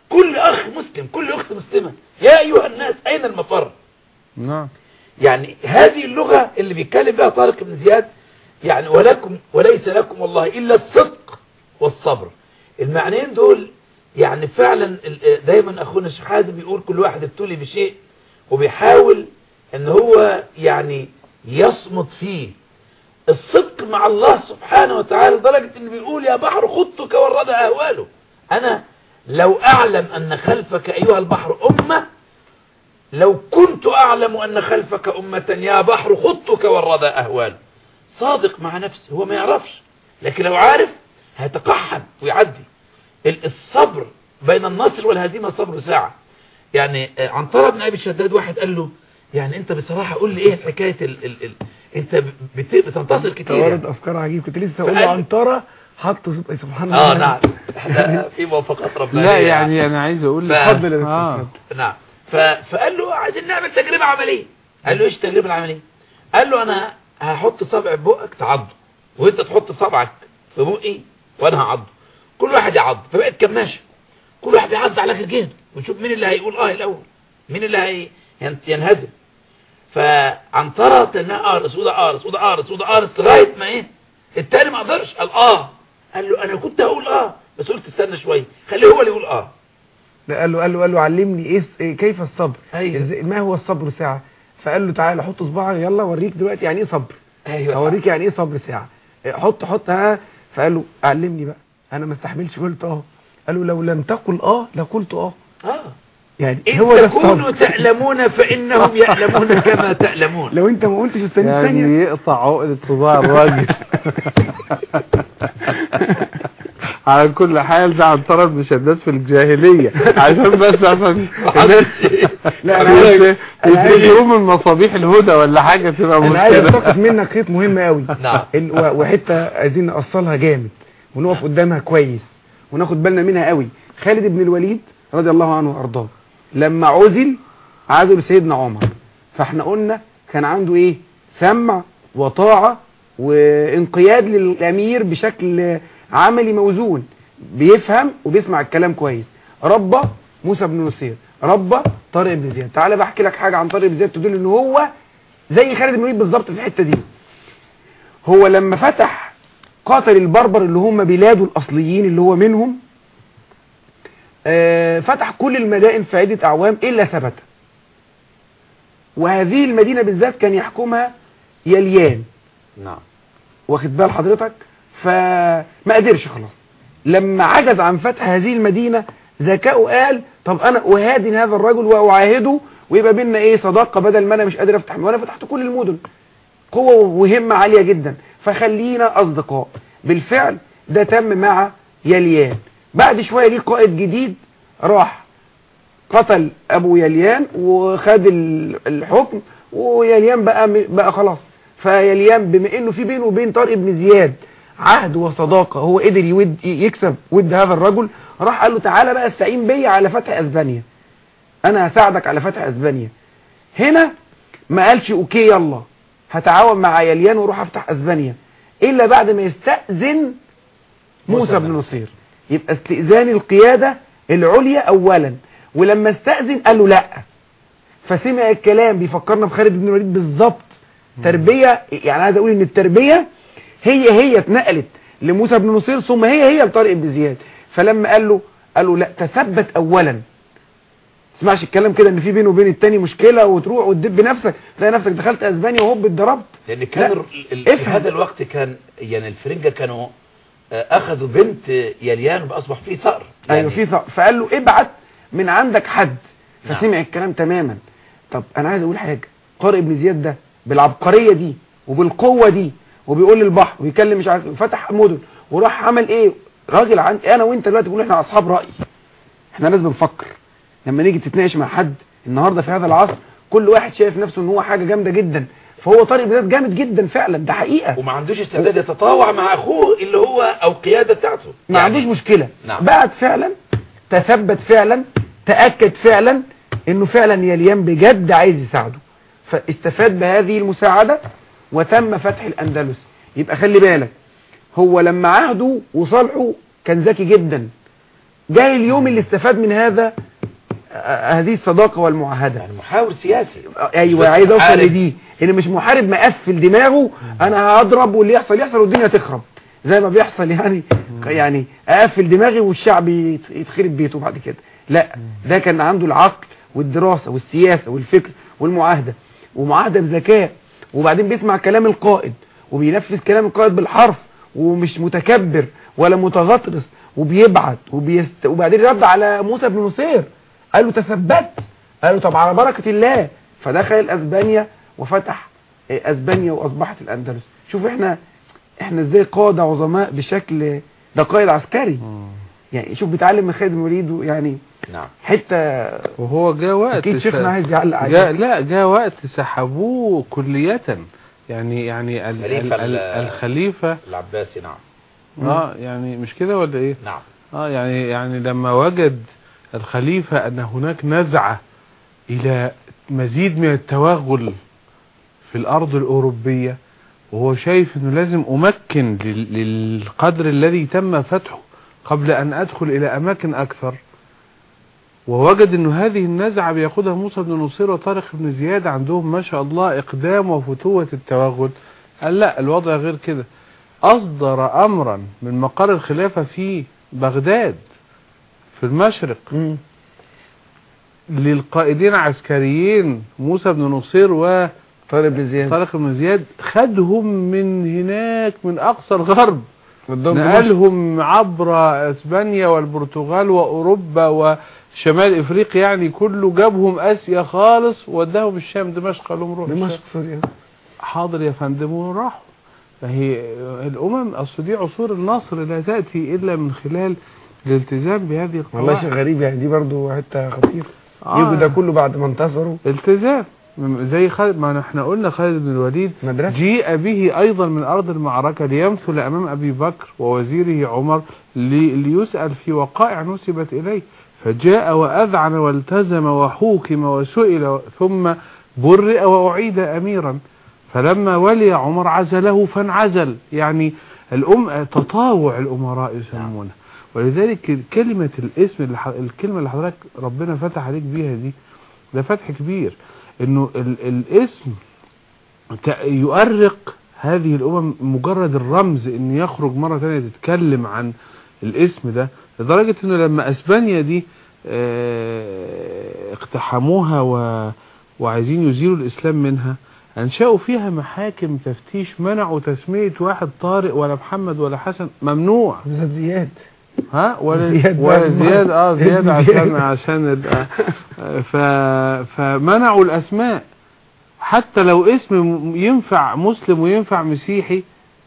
Speaker 2: كل أخ مسلم كل أخت مسلمة يا أيها الناس أين المفر.
Speaker 3: نعم.
Speaker 2: يعني هذه اللغة اللي بيتكلم بها طارق بن زياد، يعني ولكم وليس لكم والله إلا الصدق والصبر. المعنيين دول يعني فعلا دايما أخونا الشيخ حازم بيقول كل واحد ابتلي بشيء وبيحاول ان هو يعني يصمت فيه. الصدق مع الله سبحانه وتعالى لدرجة ان بيقول يا بحر خضتك والردى أهواله. أنا لو أعلم أن خلفك أيها البحر أمة، لو كنت أعلم أن خلفك أمة يا بحر خضتك والردى أهواله. صادق مع نفسه، هو ما يعرفش، لكن لو عارف هيتقحم ويعدي. الصبر بين النصر والهزيمة صبر ساعة. يعني عنترة بن أبي الشداد واحد قال له يعني انت بصراحة قول لي ايه حكاية ال ال ال انت بت بتنتصر كتير
Speaker 1: توارد
Speaker 2: يعني.
Speaker 1: افكار عجيب. كنت لسه اقول له عنترة حط سبحان الله.
Speaker 2: اه نعم احنا في موافقات ربانية.
Speaker 3: لا يعني انا عايز اقول لك
Speaker 1: اتفضل يا
Speaker 3: آه.
Speaker 1: دكتور.
Speaker 2: نعم. فقال له عايزين نعمل تجربة عملية. قال له ايش التجربة العملية؟ قال له انا هحط صبع في بقك تعضه، وانت تحط صبعك في بقي وانا هعضه، كل واحد يعض. فبقت كماشة كل واحد بيعض على اخر جهده، ونشوف مين اللي هيقول اه الاول، مين اللي هي ينهزم. فعنترة تنها قارص وده قارص وده قارص وده قارص لغاية ما ايه التاني ما قدرش قال اه. قال له انا كنت هقول اه بس قلت استنى شوية خليه هو اللي يقول اه.
Speaker 1: لا قال له قال له قال له علمني ايه إيه كيف الصبر.
Speaker 2: أيوة.
Speaker 1: ما هو الصبر ساعة. فقال له تعالى حط صباعك يلا اوريك دلوقتي يعني ايه صبر.
Speaker 2: ايوه
Speaker 1: اوريك يعني ايه صبر ساعة. حط حط ها. فقال له علمني بقى. انا ما استحملش قلت اه. قال له لو لم تقل اه لقلت اه.
Speaker 2: اه
Speaker 1: يعني
Speaker 2: إن
Speaker 1: هو ده
Speaker 2: تكونوا تعلمون فإنهم يعلمون كما تعلمون.
Speaker 1: لو انت ما قلتش استنى
Speaker 3: يعني
Speaker 1: ثانيه
Speaker 3: يقطع عقدة صباع الراجل. على كل حال ده عنترة بن شداد في الجاهلية عشان بس عشان الناس
Speaker 1: لا انا عايز
Speaker 3: يتذكروا من مصابيح الهدى ولا حاجة تبقى
Speaker 1: انا عايز
Speaker 3: مشكلة.
Speaker 1: استقط منك خيط مهم قوي.
Speaker 2: نعم.
Speaker 1: وحته عايزين نقصلها جامد ونقف قدامها كويس وناخد بالنا منها قوي. خالد بن الوليد رضي الله عنه وارضاه لما عزل عزل سيدنا عمر، فاحنا قلنا كان عنده ايه سمع وطاعة وانقياد للامير بشكل عملي موزون، بيفهم وبيسمع الكلام كويس. ربى موسى بن نصير، ربى طارق بن زياد. تعالى بحكي لك حاجة عن طارق بن زياد تدل ان هو زي خالد بن الوليد بالظبط في الحتة دي. هو لما فتح قاتل البربر اللي هم بلاده الاصليين اللي هو منهم، فتح كل المدائن في عدة أعوام إلا ثبتة. وهذه المدينة بالذات كان يحكمها يليان.
Speaker 2: نعم.
Speaker 1: واخد بال حضرتك؟ فما قدرش خلاص. لما عجز عن فتح هذه المدينة ذكاؤه قال طب أنا أهادن هذا الرجل وأعاهده ويبقى بيننا إيه صداقة، بدل ما أنا مش قادر أفتح وأنا فتحت كل المدن. قوة وهمة عالية جدا، فخلينا أصدقاء. بالفعل ده تم مع يليان. بعد شوية ليه قائد جديد راح قتل ابو يليان وخد الحكم، ويليان بقى بقى خلاص. فيليان بما انه في بينه وبين طارق بن زياد عهد وصداقة، هو قدر يود يكسب ود هذا الرجل، راح قال له تعالى بقى استعين بيا على فتح اسبانيا، انا هساعدك على فتح اسبانيا. هنا ما قالش اوكي يلا هتعاون مع يليان وروح افتح اسبانيا الا بعد ما يستأذن موسى بن نصير. يبقى استئذان القيادة العليا اولا، ولما استأذن قال له لا. فسمع الكلام بيفكرنا بخالد بن الوليد بالظبط. تربية، يعني عايز اقول ان التربية هي هي اتنقلت لموسى بن نصير ثم هي هي لطارق بن زياد. فلما قال له قال له لا تثبت اولا، تسمعش الكلام كده ان في بينه وبين التاني مشكلة وتروح وتدب نفسك تلاقي نفسك دخلت اسبانيا وهوب اتضربت.
Speaker 2: لان كان في هذا الوقت كان يعني الفرنجة كانوا اخذوا بنت يليان واصبح فيه ثأر.
Speaker 1: يعني ايوه فيه ثأر. فقال له ابعت من عندك حد. فسمع نعم. الكلام تماما. طب انا عايز اقول حاجة، طارق بن زياد ده بالعبقرية دي وبالقوة دي وبيقول للبحر ويكلم مش عارف فتح مدن وراح عمل ايه. راجل عند انا وانت دلوقتي بنقول احنا اصحاب رأي، احنا لازم نفكر لما نيجي تتناقش مع حد النهارده في هذا العصر كل واحد شايف نفسه ان هو حاجة جامدة جدا. فهو طارق بن زياد جامد جدا فعلا، ده حقيقة،
Speaker 2: وما عندوش استعداد يتطاوع مع اخوه اللي هو او قيادة بتاعته،
Speaker 1: ما يعني عندوش مشكلة.
Speaker 2: نعم.
Speaker 1: بعد فعلا تثبت فعلا، تأكد فعلا انه فعلا يليان بجد عايز يساعده، فاستفاد بهذه المساعدة وتم فتح الأندلس. يبقى خلي بالك هو لما عهده وصالحه كان ذكي جدا، جاي اليوم اللي استفاد من هذا هذه الصداقة والمعاهدة،
Speaker 2: يعني محاور سياسي.
Speaker 1: ايوه عايز اوصل لدي، ان مش محارب مقفل دماغه انا هضرب واللي يحصل يحصل والدنيا تخرب زي ما بيحصل يعني يعني اقفل دماغي والشعب يتخرب بيته بعد كده. لا، ده كان عنده العقل والدراسة والسياسة والفكر والمعاهدة، ومعاهدة بذكاء، وبعدين بيسمع كلام القائد وبينفذ كلام القائد بالحرف، ومش متكبر ولا متغطرس، وبيبعت وبيست... وبعدين رد على موسى بن نصير قال له تثبت، قال له طب على بركة الله، فدخل اسبانيا وفتح اسبانيا واصبحت الاندلس. شوف احنا احنا ازاي قادة عظماء بشكل، ده قائد عسكري يعني. شوف بيتعلم من خالد بن الوليد يعني.
Speaker 2: نعم.
Speaker 1: حتى
Speaker 3: وهو جاء وقت
Speaker 1: اكيد شيخنا عايز يعلق عليه.
Speaker 3: جاء لا جاء وقت سحبوه كلية يعني يعني ال ال ال الخليفة
Speaker 2: العباسي. نعم.
Speaker 3: اه يعني مش كده ولا ايه؟
Speaker 2: نعم.
Speaker 3: اه يعني يعني لما وجد الخليفة ان هناك نزعة الى مزيد من التوغل في الارض الاوروبية، وهو شايف انه لازم امكن للقدر الذي تم فتحه قبل ان ادخل الى اماكن اكثر، ووجد انه هذه النزعة بياخدها موسى بن نصير وطارق بن زياد، عندهم ما شاء الله اقدام وفتوة التوغل. قال لا، الوضع غير كده. اصدر امرا من مقر الخلافة في بغداد في المشرق م. للقائدين عسكريين موسى بن نصير و
Speaker 1: طارق بن زياد
Speaker 3: طارق بن زياد، خدهم من هناك من اقصى الغرب، نقلهم عبر اسبانيا والبرتغال واوروبا وشمال افريقيا، يعني كله جابهم اسيا خالص ووداهم الشام دمشق، قال لهم روحوا
Speaker 1: دمشق سوريا.
Speaker 3: حاضر يا فندم، وراحوا. فهي الامم اصل دي عصور النصر لا تاتي الا من خلال الالتزام بهذه القواعد.
Speaker 1: والله شيء غريب يعني، دي برضو حته خطيره. آه. يجوا ده كله بعد ما انتصروا.
Speaker 3: التزام زي خالد، ما احنا قلنا خالد بن الوليد مدرسة. جيء به ايضا من ارض المعركة ليمثل امام ابي بكر ووزيره عمر لي ليسأل في وقائع نسبت اليه، فجاء واذعن والتزم وحوكم وسئل ثم برئ واعيد اميرا، فلما ولي عمر عزله فانعزل. يعني الأم تطاوع الامراء يسمونه. ولذلك كلمة الاسم اللي ح... الكلمة اللي حضرتك ربنا فتح عليك بيها دي، ده فتح كبير، انه ال... الاسم يؤرق هذه الامم. مجرد الرمز ان يخرج مرة تانية تتكلم عن الاسم ده، لدرجة انه لما اسبانيا دي اه... اقتحموها و... وعايزين يزيلوا الاسلام منها، انشأوا فيها محاكم تفتيش، منعوا تسمية واحد طارق ولا محمد ولا حسن، ممنوع.
Speaker 1: زياد
Speaker 3: ها ولا زياد, ولا زياد اه زياد عشان عشان ف فمنعوا الاسماء، حتى لو اسم ينفع مسلم وينفع مسيحي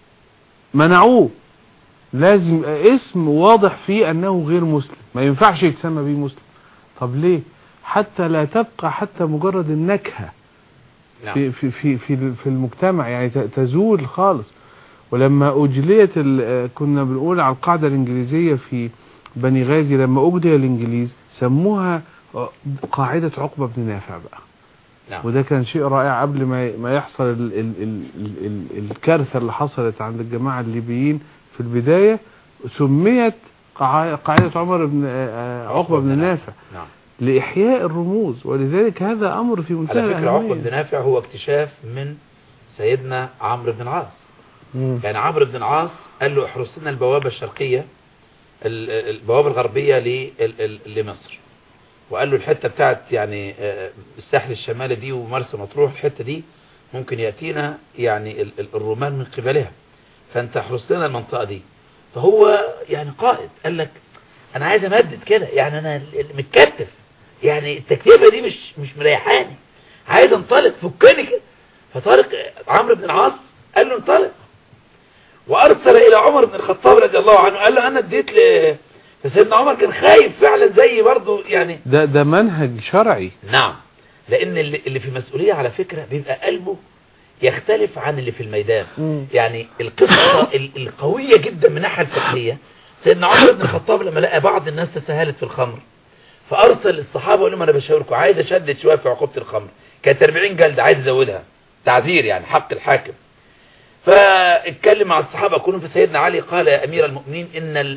Speaker 3: منعوه، لازم اسم واضح فيه انه غير مسلم، ما ينفعش يتسمى بيه مسلم. طب ليه؟ حتى لا تبقى حتى مجرد النكهة في في في في في المجتمع، يعني تزول خالص. ولما أجليت كنا بنقول على القاعدة الإنجليزية في بني غازي، لما أجلي الإنجليز سموها قاعدة عقبة بن نافع بقى. نعم. وده كان شيء رائع قبل ما ما يحصل ال ال ال ال ال الكارثة اللي حصلت عند الجماعة الليبيين في البداية، سميت قاعدة عمر بن عقبة بن نافع. نعم. لإحياء الرموز. ولذلك هذا أمر في منتهى
Speaker 2: الأهمية. على فكرة عقبة بن نافع هو اكتشاف من سيدنا عمرو بن العاص. مم. يعني عمرو بن العاص قال له احرس لنا البوابة الشرقية البوابة الغربية لمصر، وقال له الحتة بتاعت يعني الساحل الشمالي دي ومرسى مطروح، الحتة دي ممكن يأتينا يعني الرومان من قبلها، فانت احرس لنا المنطقة دي. فهو يعني قائد قال لك انا عايز امدد كده، يعني انا متكتف، يعني التكتيفة دي مش مش مريحاني، عايز انطلق، فكني كده. فطارق عمرو بن العاص قال له انطلق، وارسل الى عمر بن الخطاب رضي الله عنه، قال له انا اديت ل فسيدنا عمر كان خايف فعلا زي برضه يعني.
Speaker 3: ده ده منهج شرعي.
Speaker 2: نعم، لان اللي, اللي في مسؤولية على فكرة بيبقى قلبه يختلف عن اللي في الميدان. م. يعني القصة القوية جدا من الناحية الفقهية، سيدنا عمر بن الخطاب لما لقى بعض الناس تساهلت في الخمر، فارسل الصحابة وقال لهم انا بشاوركم، عايز اشدد شوية في عقوبة الخمر، كانت أربعين جلدة عايز ازودها تعذير يعني حق الحاكم. فاتكلم مع الصحابة كلهم، في سيدنا علي قال يا امير المؤمنين ان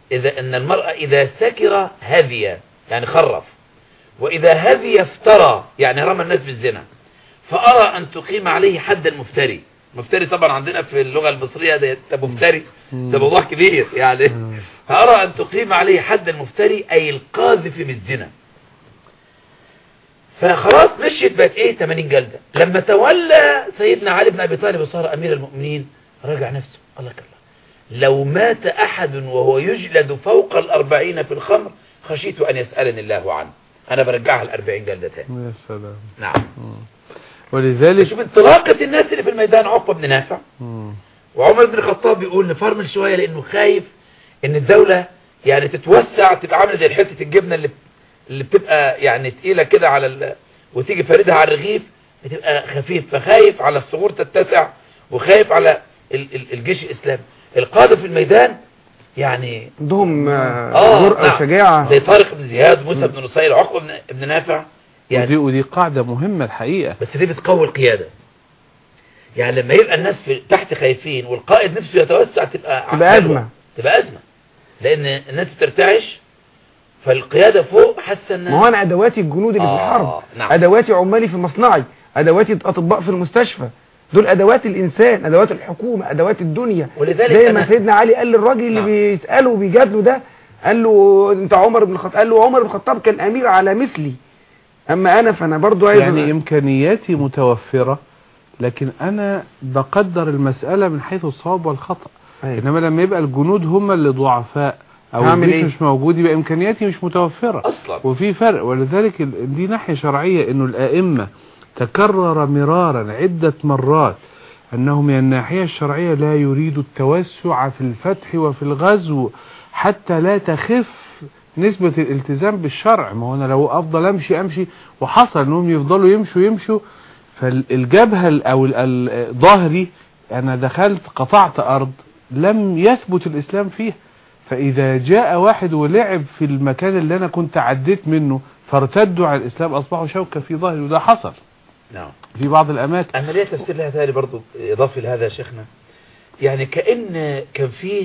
Speaker 2: إذا أن المرأة إذا سكر هذي يعني خرف، وإذا هذي افترى يعني رمى الناس بالزنا، فأرى أن تقيم عليه حد المفتري. مفتري طبعا عندنا في اللغة المصرية ده مفتري، ده موضوع كبير يعني. فأرى أن تقيم عليه حد المفتري أي القاذف بالزنا. فخلاص مشيت بقت ايه ثمانين جلدة. لما تولى سيدنا علي بن أبي طالب وصار أمير المؤمنين رجع نفسه، قال لك الله لو مات أحد وهو يجلد فوق الأربعين في الخمر خشيت أن يسألني الله عنه، أنا برجعها الأربعين جلدة تاني.
Speaker 3: يا سلام.
Speaker 2: نعم.
Speaker 3: ولذلك
Speaker 2: شوف انطلاقة الناس اللي في الميدان، عقبة بن نافع
Speaker 3: مم.
Speaker 2: وعمر بن الخطاب بيقول نفرمل شوية لأنه خايف إن الدولة يعني تتوسع، تبقى عاملة زي حتة الجبنة اللي اللي بتبقى يعني تقيلة كده على ال... وتيجي فاردها على الرغيف بتبقى خفيف، فخايف على الصغور تتسع وخايف على ال... ال... الجيش الإسلامي. القادة في الميدان يعني
Speaker 1: عندهم
Speaker 2: آه
Speaker 1: جرأة
Speaker 2: نعم.
Speaker 1: وشجاعة
Speaker 2: زي طارق بن زياد، موسى بن نصير، عقبة بن, بن نافع يعني.
Speaker 3: ودي, ودي قاعدة مهمة الحقيقة،
Speaker 2: بس دي بتقوي القيادة. يعني لما يبقى الناس في تحت خايفين والقائد نفسه يتوسع تبقى
Speaker 1: تبقى أزمة،
Speaker 2: تبقى أزمة لأن الناس بترتعش، فالقيادة فوق حاسة ان
Speaker 1: ما هو انا ادواتي الجنود اللي
Speaker 2: آه
Speaker 1: في الحرب،
Speaker 2: نعم.
Speaker 1: ادواتي عمالي في مصنعي، ادواتي اطباء في المستشفى، دول ادوات الانسان، ادوات الحكومة، ادوات الدنيا.
Speaker 2: ولذلك
Speaker 1: زي ما سيدنا علي قال للراجل اللي
Speaker 2: نعم.
Speaker 1: بيسأله وبيجادله ده، قال له انت عمر بن الخطاب، قال له عمر بن الخطاب كان امير على مثلي، اما انا فانا برضو عايز
Speaker 3: يعني امكانياتي متوفرة، لكن انا بقدر المسألة من حيث الصواب والخطأ.
Speaker 1: أيوة.
Speaker 3: انما لما يبقى الجنود هم اللي ضعفاء او الجيش
Speaker 1: إيه؟
Speaker 3: مش موجود، يبقى امكانياتي مش متوفرة
Speaker 2: اصلا.
Speaker 3: وفي فرق. ولذلك ال- دي ناحية شرعية، انه الائمة تكرر مرارا عدة مرات انه من الناحية الشرعية لا يريد التوسع في الفتح وفي الغزو حتى لا تخف نسبة الالتزام بالشرع. ما هو انا لو افضل امشي امشي وحصل انهم يفضلوا يمشوا يمشوا، فالجبهة او الظهري انا دخلت قطعت ارض لم يثبت الاسلام فيها. فاذا جاء واحد ولعب في المكان اللي انا كنت عديت منه فارتدوا على الاسلام اصبحوا شوكة في ظهري، وده حصل
Speaker 2: نعم
Speaker 3: في بعض الاماكن.
Speaker 2: عملية تفسير لها تالي برضو اضافي لهذا يا شيخنا، يعني كأن كان فيه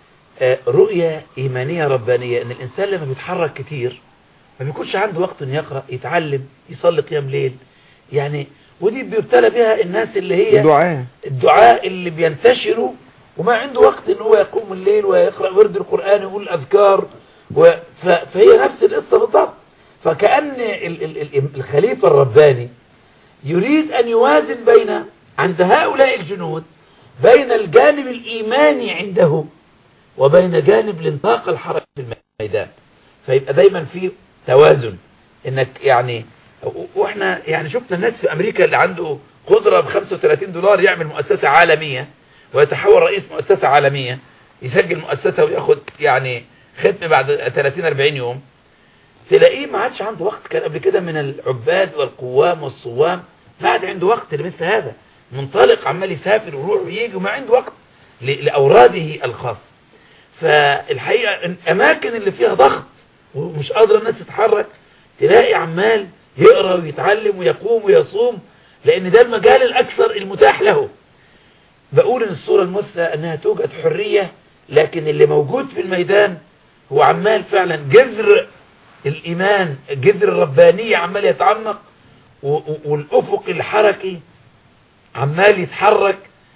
Speaker 2: رؤية ايمانية ربانية ان الانسان لما بيتحرك كتير ما بيكونش عنده وقت انه يقرأ، يتعلم، يصلي قيام ليل يعني. ودي بيبتلى بها الناس اللي هي
Speaker 1: الدعاء
Speaker 2: الدعاء اللي بينتشروا وما عنده وقت ان هو يقوم الليل ويقرأ ورد القرآن ويقول الاذكار و... ف... فهي نفس القصة بالضبط. فكأن ال... ال... ال... الخليفة الرباني يريد ان يوازن بين عند هؤلاء الجنود بين الجانب الايماني عنده وبين جانب الانطاق الحركي في الميدان، فيبقى دايما في توازن. انك يعني واحنا يعني شفنا الناس في امريكا اللي عنده قدرة ب خمسة وثلاثين دولار يعمل مؤسسة عالمية ويتحول رئيس مؤسسة عالمية، يسجل مؤسسة وياخد يعني ختم بعد ثلاثين أربعين يوم، تلاقيه ما عادش عنده وقت. كان قبل كده من العباد والقوام والصوام ما عاد عنده وقت لمثل هذا، منطلق عمال يسافر ويروح ويجي وما عنده وقت لأوراده الخاصة. فالحقيقة الأماكن اللي فيها ضغط ومش قادرة الناس تتحرك تلاقي عمال يقرأ ويتعلم ويقوم ويصوم، لأن ده المجال الأكثر المتاح له. بقول إن الصورة المثلى أنها توجد حرية، لكن اللي موجود في الميدان هو عمال فعلا جذر الإيمان، جذر الربانية عمال يتعمق، والأفق الحركي عمال يتحرك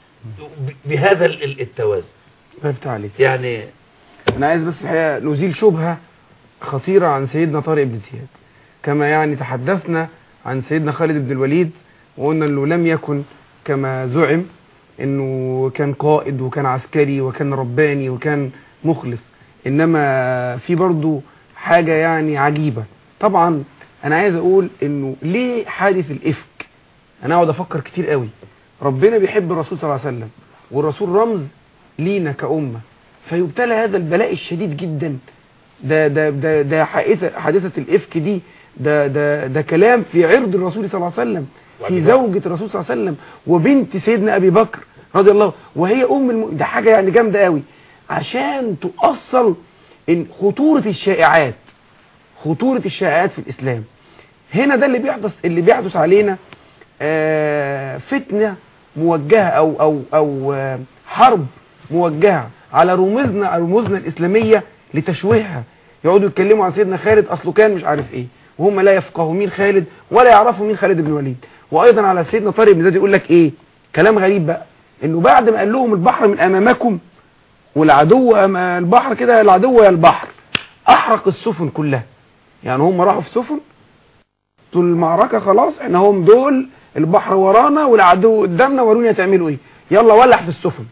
Speaker 2: بهذا التوازن.
Speaker 1: فهمت عليك.
Speaker 2: يعني
Speaker 1: أنا عايز بس الحقيقة نزيل شبهة خطيرة عن سيدنا طارق بن زياد. كما يعني تحدثنا عن سيدنا خالد بن الوليد وقلنا أنه لم يكن كما زعم أنه كان قائد وكان عسكري وكان رباني وكان مخلص، إنما في برضو حاجة يعني عجيبة. طبعا أنا عايز أقول أنه ليه حادث الإفك؟ أنا أقعد أفكر كتير قوي. ربنا بيحب الرسول صلى الله عليه وسلم والرسول رمز لينا كأمة، فيبتلى هذا البلاء الشديد جدا. ده ده ده ده حادثة حادثة الإفك دي ده ده ده كلام في عرض الرسول صلى الله عليه وسلم، في زوجة الرسول صلى الله عليه وسلم وبنت سيدنا أبي بكر رضي الله، وهي أم الم... ده حاجة يعني جامدة قوي عشان تؤصل إن خطورة الشائعات، خطورة الشائعات في الإسلام. هنا ده اللي بيحدث اللي بيحدث علينا آه فتنة موجهة أو أو أو آه حرب موجهة على رموزنا رموزنا الإسلامية لتشويهها، يقعدوا يتكلموا عن سيدنا خالد اصله كان مش عارف ايه، وهم لا يفقهوا مين خالد ولا يعرفوا مين خالد بن الوليد. وايضا على سيدنا طارق بن زياد يقول لك ايه كلام غريب بقى، انه بعد ما قال لهم البحر من امامكم والعدو أما البحر كده، العدو يا البحر، احرق السفن كلها. يعني هم راحوا في سفن طول المعركة، خلاص احنا هم دول، البحر ورانا والعدو قدامنا، وروني هتعملوا ايه، يلا ولع في السفن.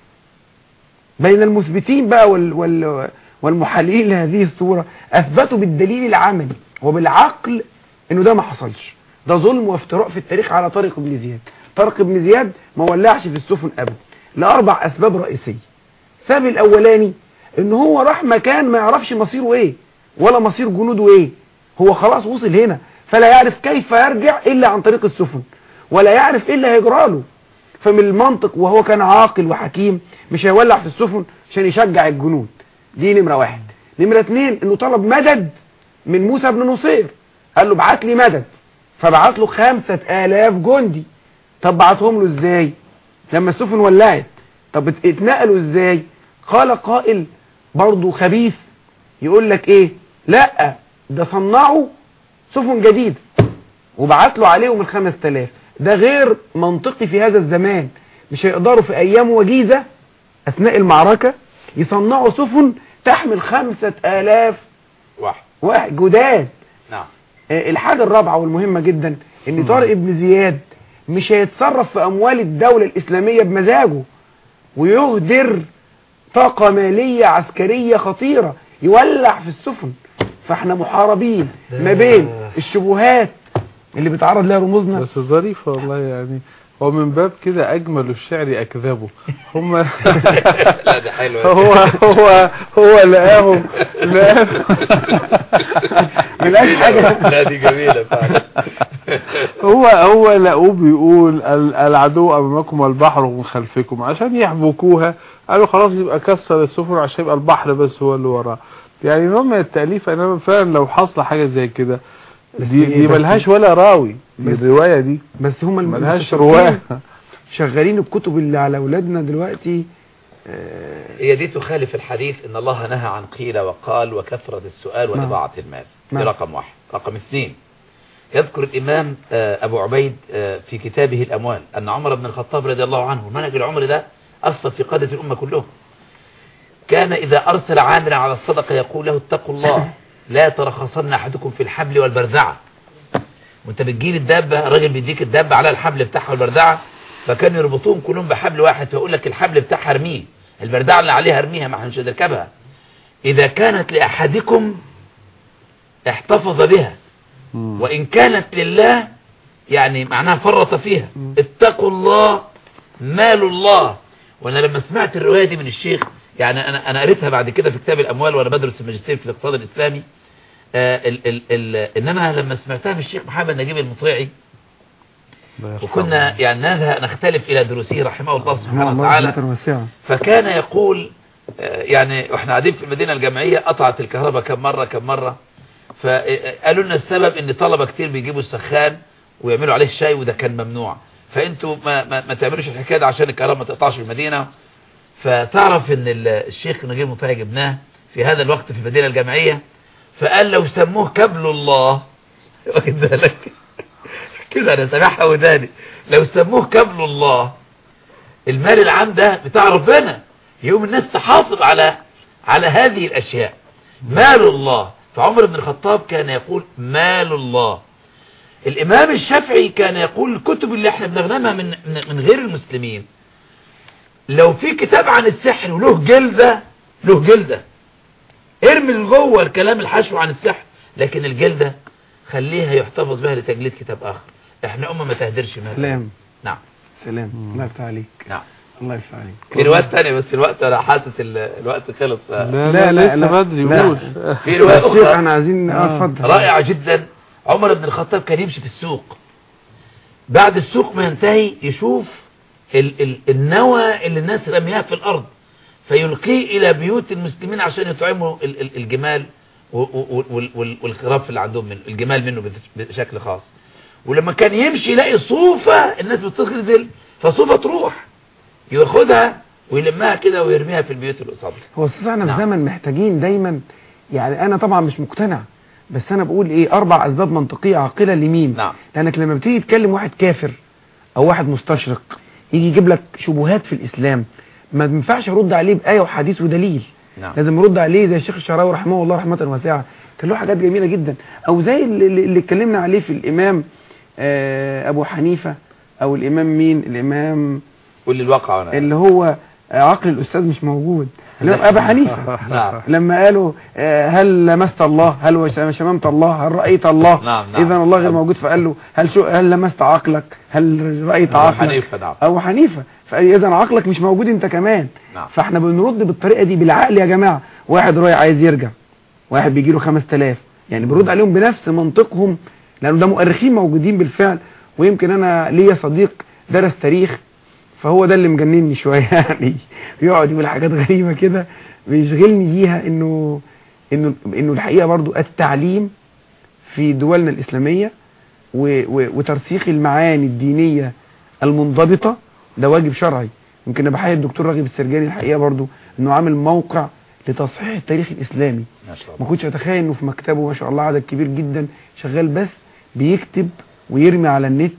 Speaker 1: بين المثبتين بقى وال وال والمحللين لهذه الصورة اثبتوا بالدليل العملي وبالعقل انه ده ما حصلش، ده ظلم وافتراء في التاريخ على طارق بن زياد. طارق بن زياد ما ولعش في السفن ابدا لاربع اسباب رئيسية. السبب الاولاني ان هو راح مكان ما يعرفش مصيره ايه ولا مصير جنوده ايه، هو خلاص وصل هنا فلا يعرف كيف يرجع الا عن طريق السفن، ولا يعرف ايه اللي هيجراله. فمن المنطق وهو كان عاقل وحكيم مش هيولع في السفن عشان يشجع الجنود. دي نمرة واحد. نمرة اتنين انه طلب مدد من موسى بن نصير، قال له بعت لي مدد، فبعت له خمسة الاف جندي. طب بعتهم له ازاي لما السفن ولعت؟ طب اتنقلوا ازاي؟ قال قائل برضو خبيث يقول لك ايه، لا ده صنعوا سفن جديدة وبعت له عليهم الخمس تلاف. ده غير منطقي في هذا الزمان، مش هيقدروا في ايام وجيزة اثناء المعركة يصنعوا سفن تحمل خمسة الاف واحد واحد جداد.
Speaker 2: نعم.
Speaker 1: آه الحاجة الرابعة والمهمة جدا ان طارق بن زياد مش هيتصرف في اموال الدولة الاسلامية بمزاجه ويهدر طاقة مالية عسكرية خطيرة يولع في السفن. فاحنا محاربين ما بين الشبهات اللي بتعرض لها رموزنا.
Speaker 3: بس ظريفة والله، يعني هو من باب كده اجمل الشعر اكذبه هم.
Speaker 2: لا ده حلو.
Speaker 3: هو هو هو لقاهم لقاهم
Speaker 1: ملاش حاجة.
Speaker 2: لا دي جميلة فعلا.
Speaker 3: هو هو لقوه بيقول العدو امامكم والبحر من خلفكم، عشان يحبكوها قالوا خلاص يبقى كسر السفن عشان يبقى البحر بس هو اللي وراه. يعني نوع من التأليف. انا فعلا لو حصل حاجة زي كده دي, دي ملهاش ولا راوي دي الرواية دي،
Speaker 1: بس هم
Speaker 3: ملهاش رواه.
Speaker 1: شغالين الكتب اللي على اولادنا دلوقتي.
Speaker 2: هي دي تخالف الحديث ان الله نهى عن قيل وقال وكثرة السؤال وإضاعة المال. دي رقم واحد. رقم اثنين، يذكر الامام ابو عبيد في كتابه الاموال ان عمر بن الخطاب رضي الله عنه، المنهج العمري ده اثر في قادة الامة كلهم، كان اذا ارسل عاملا على الصدقة يقول له اتقوا الله لا ترخصن احدكم في الحبل والبردعة. وانت بتجيب الدابة، الراجل بيديك الدابة على الحبل بتاعها والبردعة، فكانوا يربطوهم كلهم بحبل واحد، فيقول لك الحبل بتاعها ارميه، البردعة اللي عليها ارميها ما احنا مش هنركبها. اذا كانت لاحدكم احتفظ بها، وان كانت لله يعني معناها فرط فيها. اتقوا الله مال الله. وانا لما سمعت الرواية دي من الشيخ، يعني انا انا قريتها بعد كده في كتاب الاموال وانا بدرس الماجستير في الاقتصاد الاسلامي، آه ال ال ال انما لما سمعتها من الشيخ محمد نجيب المطيعي، وكنا يعني نذهب نختلف الى دروسه رحمه الله سبحانه وتعالى، فكان يقول آه يعني احنا قاعدين في المدينة الجامعية قطعت الكهرباء كم مرة كم مرة، فقالوا لنا السبب ان طلبة كتير بيجيبوا السخان ويعملوا عليه الشاي وده كان ممنوع، فانتوا ما, ما, ما تعملوش الحكاية ده عشان الكهرباء ما تقطعش في المدينة. فتعرف ان الشيخ نجيب مطيعي جبناه في هذا الوقت في المدينة الجامعية، فقال لو سموه كبل الله، واخد بالك كده انا سامعها وداني، لو سموه كبل الله المال العام ده بتاع ربنا، يوم الناس تحافظ على على هذه الاشياء. مال الله. فعمر بن الخطاب كان يقول مال الله. الامام الشافعي كان يقول الكتب اللي احنا بنغنمها من من غير المسلمين، لو في كتاب عن السحر وله جلدة له جلدة ارمي لجوه الكلام الحشو عن السحر، لكن الجلدة خليها يحتفظ بها لتجليد كتاب اخر. احنا امه ما تهدرش مال.
Speaker 1: سلام.
Speaker 2: نعم
Speaker 1: سلام. الله يفتح عليك.
Speaker 2: نعم
Speaker 1: الله يفتح عليك.
Speaker 2: في روايات ثانيه بس الوقت انا حاسس الوقت خلص.
Speaker 3: لا لا لا لسه بدري قول.
Speaker 2: في روايه اخرى
Speaker 1: احنا عايزين اتفضل.
Speaker 2: رائعه جدا. عمر بن الخطاب كان يمشي في السوق، بعد السوق ما ينتهي يشوف ال ال النوى اللي الناس رميها في الارض فيلقيه الى بيوت المسلمين عشان يطعموا ال ال الجمال والخراف اللي عندهم منه، الجمال منه بشكل خاص. ولما كان يمشي يلاقي صوفة الناس بتغزل، فصوفة تروح ياخدها ويلمها كده ويرميها في البيوت اللي قصادها.
Speaker 1: هو الصراحة احنا
Speaker 2: نعم.
Speaker 1: في زمن محتاجين دايما، يعني انا طبعا مش مقتنع، بس انا بقول ايه، اربع اسباب منطقية عاقلة لمين؟
Speaker 2: نعم.
Speaker 1: لانك لما بتيجي تكلم واحد كافر او واحد مستشرق يجي يجيب لك شبهات في الاسلام، ما ينفعش يرد عليه بآية وحديث ودليل.
Speaker 2: نعم.
Speaker 1: لازم يرد عليه زي الشيخ الشعراوي رحمه الله رحمة واسعة، كان له حاجات جميلة جدا، او زي اللي, اللي اتكلمنا عليه في الامام آه ابو حنيفة، او الامام مين، الامام
Speaker 2: واللي الواقع هنا
Speaker 1: اللي هو عقل الأستاذ مش موجود، أبا حنيفة.
Speaker 2: نعم.
Speaker 1: لما قالوا هل لمست الله، هل شممت الله، هل رأيت الله؟
Speaker 2: نعم. نعم.
Speaker 1: إذا الله غير موجود، فقال له هل شو هل لمست عقلك، هل رأيت عقلك؟
Speaker 2: حنيفة. نعم.
Speaker 1: أبو حنيفة. فإذا عقلك مش موجود أنت كمان.
Speaker 2: نعم.
Speaker 1: فإحنا بنرد بالطريقة دي بالعقل يا جماعة. واحد رايح عايز يرجع، واحد بيجي له خمس تلاف، يعني بنرد عليهم بنفس منطقهم، لأنه ده مؤرخين موجودين بالفعل. ويمكن أنا ليا صديق درس تاريخ، فهو ده اللي مجنني شوية يعني، يقعد يقول حاجات غريبة كده بيشغلني بيها، انه انه انه الحقيقة برضو التعليم في دولنا الإسلامية و و وترسيخ المعاني الدينية المنضبطة ده واجب شرعي. يمكن انا بحيي الدكتور راغب السرجاني الحقيقة برضو انه عامل موقع لتصحيح التاريخ الإسلامي،
Speaker 2: ما شاء الله.
Speaker 1: ما كنتش اتخيل انه في مكتبه ما شاء الله عدد كبير جدا شغال بس بيكتب ويرمي على النت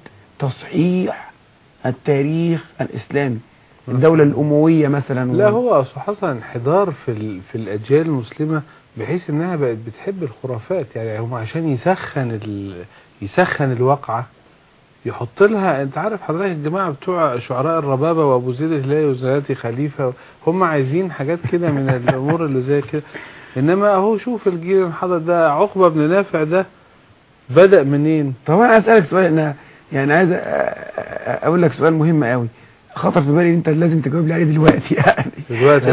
Speaker 1: تصحيح التاريخ الإسلامي، الدولة الأموية مثلا.
Speaker 3: لا هو حصل انحدار في ال... في الأجيال المسلمة، بحيث انها بقت بتحب الخرافات. يعني هم عشان يسخن ال... يسخن الواقعة يحط لها، انت عارف حضرتك الجماعة بتوع شعراء الربابة وابو زيد الهلالي وزناتي خليفة، هم عايزين حاجات كده من الامور اللي زي كده. انما اهو شوف الجيل الحاضر ده، عقبة بن نافع ده بدأ منين؟
Speaker 1: طب انا اسالك سؤال، انا يعني عايز اقول لك سؤال مهم قوي خطر في بالي، انت لازم تجاوب لي عليه دلوقتي يعني
Speaker 3: دلوقتي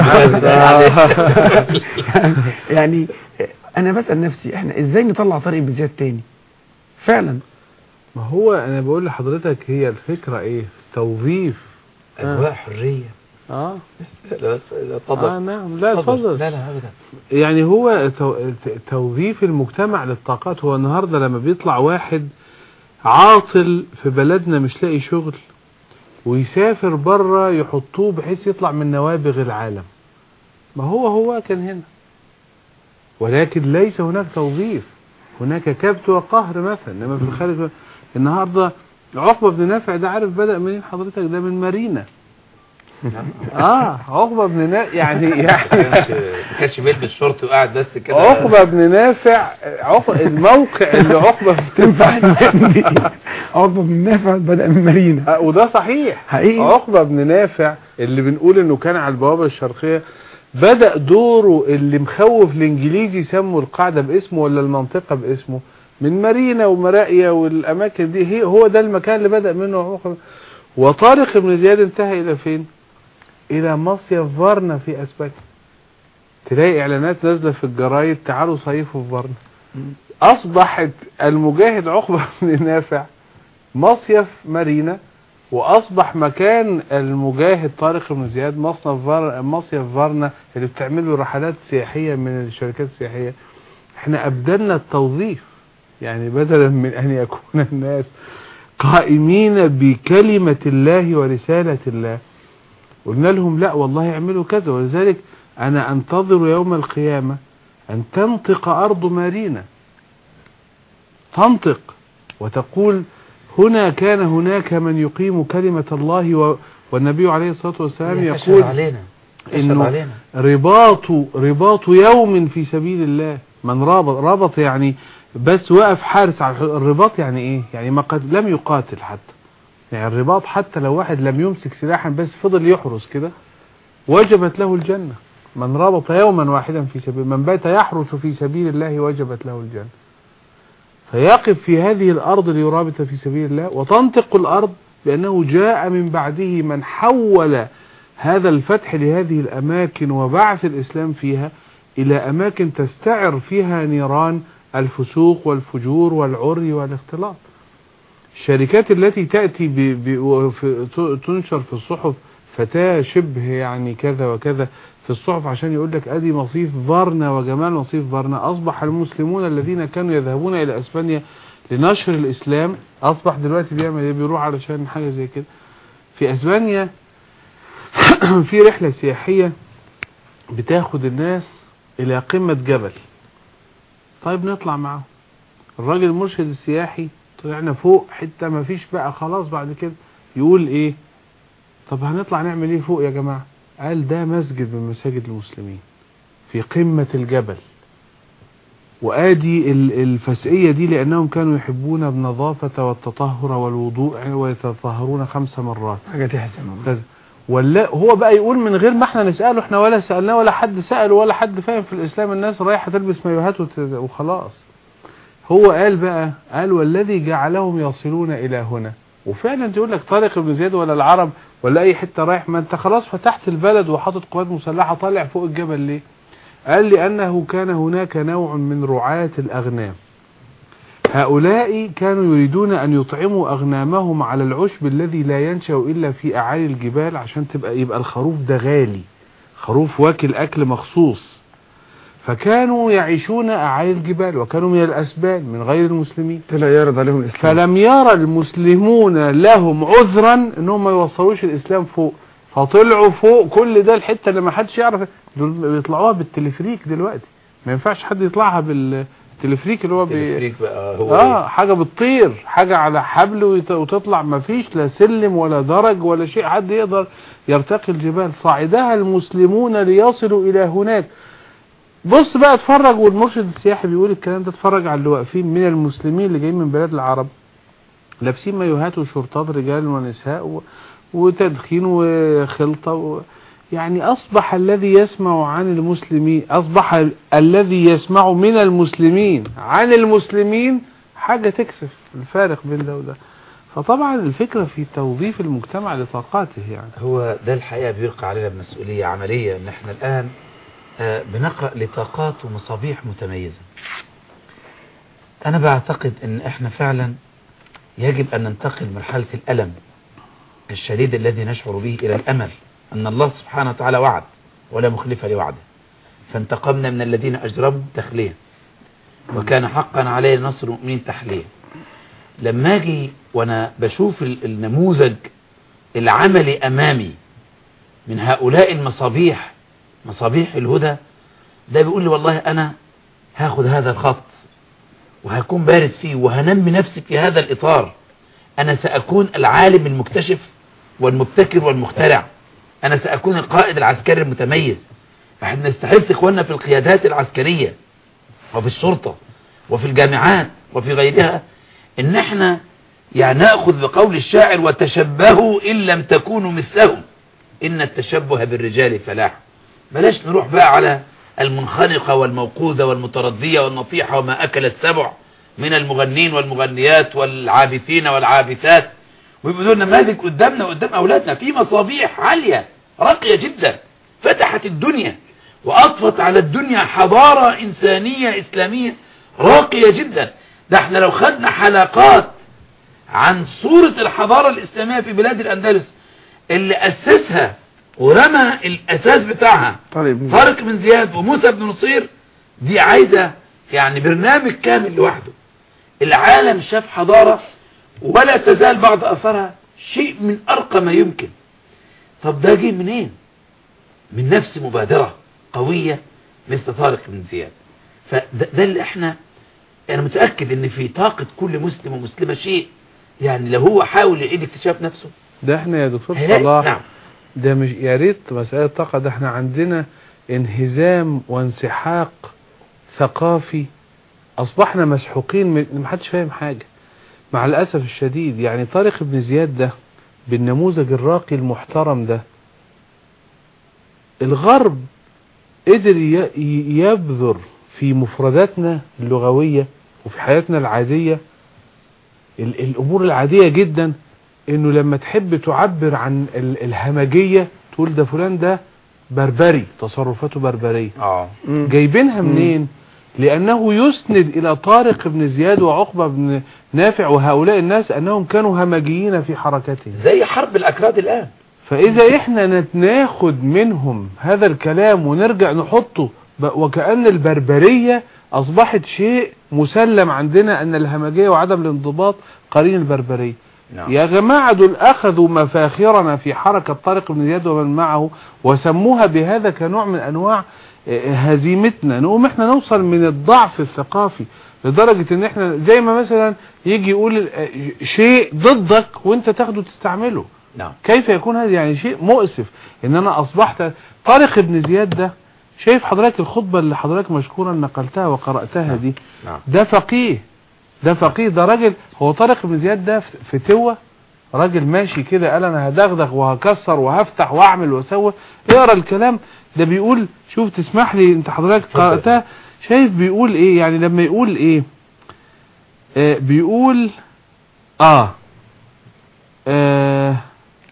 Speaker 1: يعني انا بسأل نفسي احنا ازاي نطلع طارق بن زياد تاني فعلا؟
Speaker 3: ما هو انا بقول لحضرتك هي الفكرة ايه، توظيف
Speaker 2: اجواء حرية.
Speaker 3: اه
Speaker 2: لا اتفضل.
Speaker 3: اه نعم لا اتفضل.
Speaker 2: لا لا ابدا.
Speaker 3: يعني هو تو... توظيف المجتمع للطاقات. هو النهاردة لما بيطلع واحد عاطل في بلدنا مش لاقي شغل ويسافر بره يحطوه بحيث يطلع من نوابغ العالم، ما هو هو كان هنا، ولكن ليس هناك توظيف، هناك كبت وقهر مثلا. انما في الخارج النهارده عقبة بن نافع ده عارف بدأ منين حضرتك؟ ده من مارينا. اه عقبة بن نافع يعني يعني
Speaker 2: ما كانش بيلبس شورت وقاعد بس كده.
Speaker 3: عقبة بن نافع عق... الموقع اللي عقبة
Speaker 1: تنفع عقبة بن نافع بدأ من مارينا.
Speaker 3: آه وده صحيح
Speaker 1: حقيقي.
Speaker 3: عقبة بن نافع اللي بنقول انه كان على البوابة الشرقية بدأ دوره اللي مخوف الانجليزي يسموا القاعدة باسمه ولا المنطقة باسمه من مارينا ومراقيا والاماكن دي، هي هو ده المكان اللي بدأ منه عقبة. وطارق بن زياد انتهى الى فين؟ الى مصيف فارنا في اسبانيا. تلاقي اعلانات نازله في الجرايد تعالوا صيفوا في فارنا. اصبحت المجاهد عقبة بن نافع مصيف مارينا، واصبح مكان المجاهد طارق بن زياد مصنف فار... مصيف فارنا اللي بتعمله رحلات سياحيه من الشركات السياحيه. احنا ابدلنا التوظيف، يعني بدلا من ان يكون الناس قائمين بكلمة الله ورسالة الله قلنا لهم لا والله اعملوا كذا. ولذلك انا انتظر يوم القيامة ان تنطق ارض مارينا، تنطق وتقول هنا كان هناك من يقيم كلمة الله و... والنبي عليه الصلاة والسلام يقول
Speaker 2: علينا.
Speaker 3: انه
Speaker 2: علينا.
Speaker 3: رباط رباط يوم في سبيل الله. من رابط رابط يعني بس وقف حارس على الرباط. يعني ايه؟ يعني ما قد لم يقاتل حتى. يعني الرباط حتى لو واحد لم يمسك سلاحا بس فضل يحرس كده وجبت له الجنة. من رابط يوما واحدا في سبيل، من بات يحرس في سبيل الله وجبت له الجنة. فيقف في هذه الأرض ليرابط في سبيل الله، وتنطق الأرض بأنه جاء من بعده من حول هذا الفتح لهذه الأماكن وبعث الإسلام فيها إلى أماكن تستعر فيها نيران الفسوق والفجور والعري والاختلاط. الشركات التي تأتي ب... ب... تنشر في الصحف فتاة شبه يعني كذا وكذا في الصحف عشان يقول لك ادي مصيف فارنا وجمال مصيف فارنا. اصبح المسلمون الذين كانوا يذهبون الى اسبانيا لنشر الاسلام اصبح دلوقتي بيعمل ايه؟ بيروح علشان حاجه زي كده. في اسبانيا في رحلة سياحية بتاخد الناس الى قمة جبل. طيب نطلع معه. الراجل المرشد السياحي طلعنا فوق حتة ما فيش بقى خلاص بعد كده، يقول ايه؟ طب هنطلع نعمل ايه فوق يا جماعة؟ قال ده مسجد من مساجد المسلمين في قمة الجبل، وآدي الفسئية دي لأنهم كانوا يحبون النظافة والتطهر والوضوء ويتطهرون خمس مرات.
Speaker 1: حاجة تحسن.
Speaker 3: ولا هو بقى يقول من غير ما احنا نسأله، احنا ولا سألناه ولا حد سأله ولا حد فاهم في الإسلام، الناس رايحة تلبس مايوهات وخلاص. هو قال بقى، قال والذي جعلهم يصلون إلى هنا. وفعلا تقول لك طارق بن زياد ولا العرب ولا أي حتة رايح، ما انت خلاص فتحت البلد وحاطط قوات مسلحة، طالع فوق الجبل ليه؟ قال لأنه كان هناك نوع من رعاة الأغنام، هؤلاء كانوا يريدون أن يطعموا أغنامهم على العشب الذي لا ينشأ إلا في أعالي الجبال، عشان تبقى يبقى الخروف ده غالي، خروف واكل أكل مخصوص. فكانوا يعيشون أعالي الجبال وكانوا من الأسبان من غير المسلمين.
Speaker 1: فلا يرضى لهم الإسلام.
Speaker 3: فلم يرى المسلمون لهم عذرا أنهم ما يوصلوش الإسلام فوق، فطلعوا فوق كل ده الحتة اللي ما حدش يعرف. دول بيطلعوها بالتلفريك دلوقتي، ما ينفعش حد يطلعها بالتلفريك اللي هو بي...
Speaker 2: هو
Speaker 3: اه
Speaker 2: إيه؟
Speaker 3: حاجة بتطير، حاجة على حبل ويت... وتطلع، ما فيش لا سلم ولا درج ولا شيء حد يقدر يرتقي الجبال. صعدها المسلمون ليصلوا إلى هناك. بص بقى اتفرج، والمرشد السياحي بيقول الكلام ده، اتفرج على اللي واقفين من المسلمين اللي جايين من بلاد العرب لابسين مايوهات وشرطات رجال ونساء و... وتدخين وخلطة و... يعني أصبح الذي يسمع عن المسلمين، أصبح الذي يسمع من المسلمين عن المسلمين حاجة تكسف الفارق بين ده وده. فطبعا الفكرة في توظيف المجتمع لطاقاته. يعني
Speaker 2: هو ده الحقيقة بيلقى علينا بمسؤولية عملية، ان احنا الآن آه بنقرأ لطاقات ومصابيح متميزة. أنا بعتقد ان احنا فعلا يجب أن ننتقل مرحلة الألم الشديد الذي نشعر به إلى الأمل أن الله سبحانه وتعالى وعد ولا مخلف لوعده، فانتقمنا من الذين أجرموا تخليا وكان حقا علينا نصر المؤمنين تحليا. لما أجي وأنا بشوف النموذج العملي أمامي من هؤلاء المصابيح، مصابيح الهدى، ده بيقول لي والله أنا هاخد هذا الخط وهكون بارز فيه وهنمي نفسي في هذا الإطار. أنا سأكون العالم المكتشف والمبتكر والمخترع، أنا سأكون القائد العسكري المتميز. احنا نستحث إخواننا في القيادات العسكرية وفي الشرطة وفي الجامعات وفي غيرها إن احنا يعني نأخذ بقول الشاعر وتشبهوا إن لم تكونوا مثلهم إن التشبه بالرجال فلاح. بلاش نروح بقى على المنخنقة والموقوذة والمتردية والنطيحة وما أكل السبع من المغنين والمغنيات والعابثين والعابثات، ويبقى دول نماذج قدامنا وقدام أولادنا في مصابيح عالية راقية جدا فتحت الدنيا وأضفت على الدنيا حضارة إنسانية إسلامية راقية جدا. ده احنا لو خدنا حلقات عن صورة الحضارة الإسلامية في بلاد الأندلس اللي أسسها ورمى الأساس بتاعها طارق بن زياد وموسى بن نصير، دي عايزة يعني برنامج كامل لوحده. العالم شاف حضارة ولا تزال بعض أثرها شيء من أرقى ما يمكن. طب ده جه منين؟ من نفس مبادرة قوية مثل طارق بن زياد. فده ده اللي احنا، انا متأكد ان في طاقة كل مسلم ومسلمة شيء، يعني لو هو حاول يعيد اكتشاف نفسه.
Speaker 3: ده احنا يا دكتور صلاح نعم. ده مش يا ريت مسألة طاقة، ده احنا عندنا انهزام وانسحاق ثقافي، اصبحنا مسحوقين من محدش فاهم حاجة مع الاسف الشديد. يعني طارق بن زياد ده بالنموذج الراقي المحترم ده، الغرب قدر يبذر في مفرداتنا اللغوية وفي حياتنا العادية الامور العادية جدا، انه لما تحب تعبر عن الهمجية تقول ده فلان ده بربري، تصرفاته بربرية.
Speaker 2: اه
Speaker 3: جايبينها منين؟ لانه يسند الى طارق بن زياد وعقبة بن نافع وهؤلاء الناس انهم كانوا همجيين في حركتهم
Speaker 2: زي حرب الاكراد الان.
Speaker 3: فاذا احنا ناخد منهم هذا الكلام ونرجع نحطه، وكأن البربرية اصبحت شيء مسلم عندنا، ان الهمجية وعدم الانضباط قرين البربرية.
Speaker 2: نعم.
Speaker 3: يا جماعة دول أخذوا مفاخرنا في حركة طارق بن زياد ومن معه وسموها بهذا كنوع من أنواع هزيمتنا. نقوم احنا نوصل من الضعف الثقافي لدرجة ان احنا زي ما مثلا يجي يقول شيء ضدك وانت تاخده تستعمله.
Speaker 2: نعم.
Speaker 3: كيف يكون هذا؟ يعني شيء مؤسف ان انا اصبحت طارق بن زياد ده. شايف حضرتك الخطبة اللي حضرتك مشكورا نقلتها وقرأتها دي؟
Speaker 2: نعم.
Speaker 3: ده فقيه، ده فقيه، ده راجل. هو طارق بن زياد ده في توه راجل ماشي كده قال انا هدغدغ وهكسر وهفتح واعمل واسوي. اقرا الكلام ده بيقول. شوف تسمح لي انت حضرتك قرأتها. شايف بيقول ايه؟ يعني لما يقول ايه آه بيقول اه, آه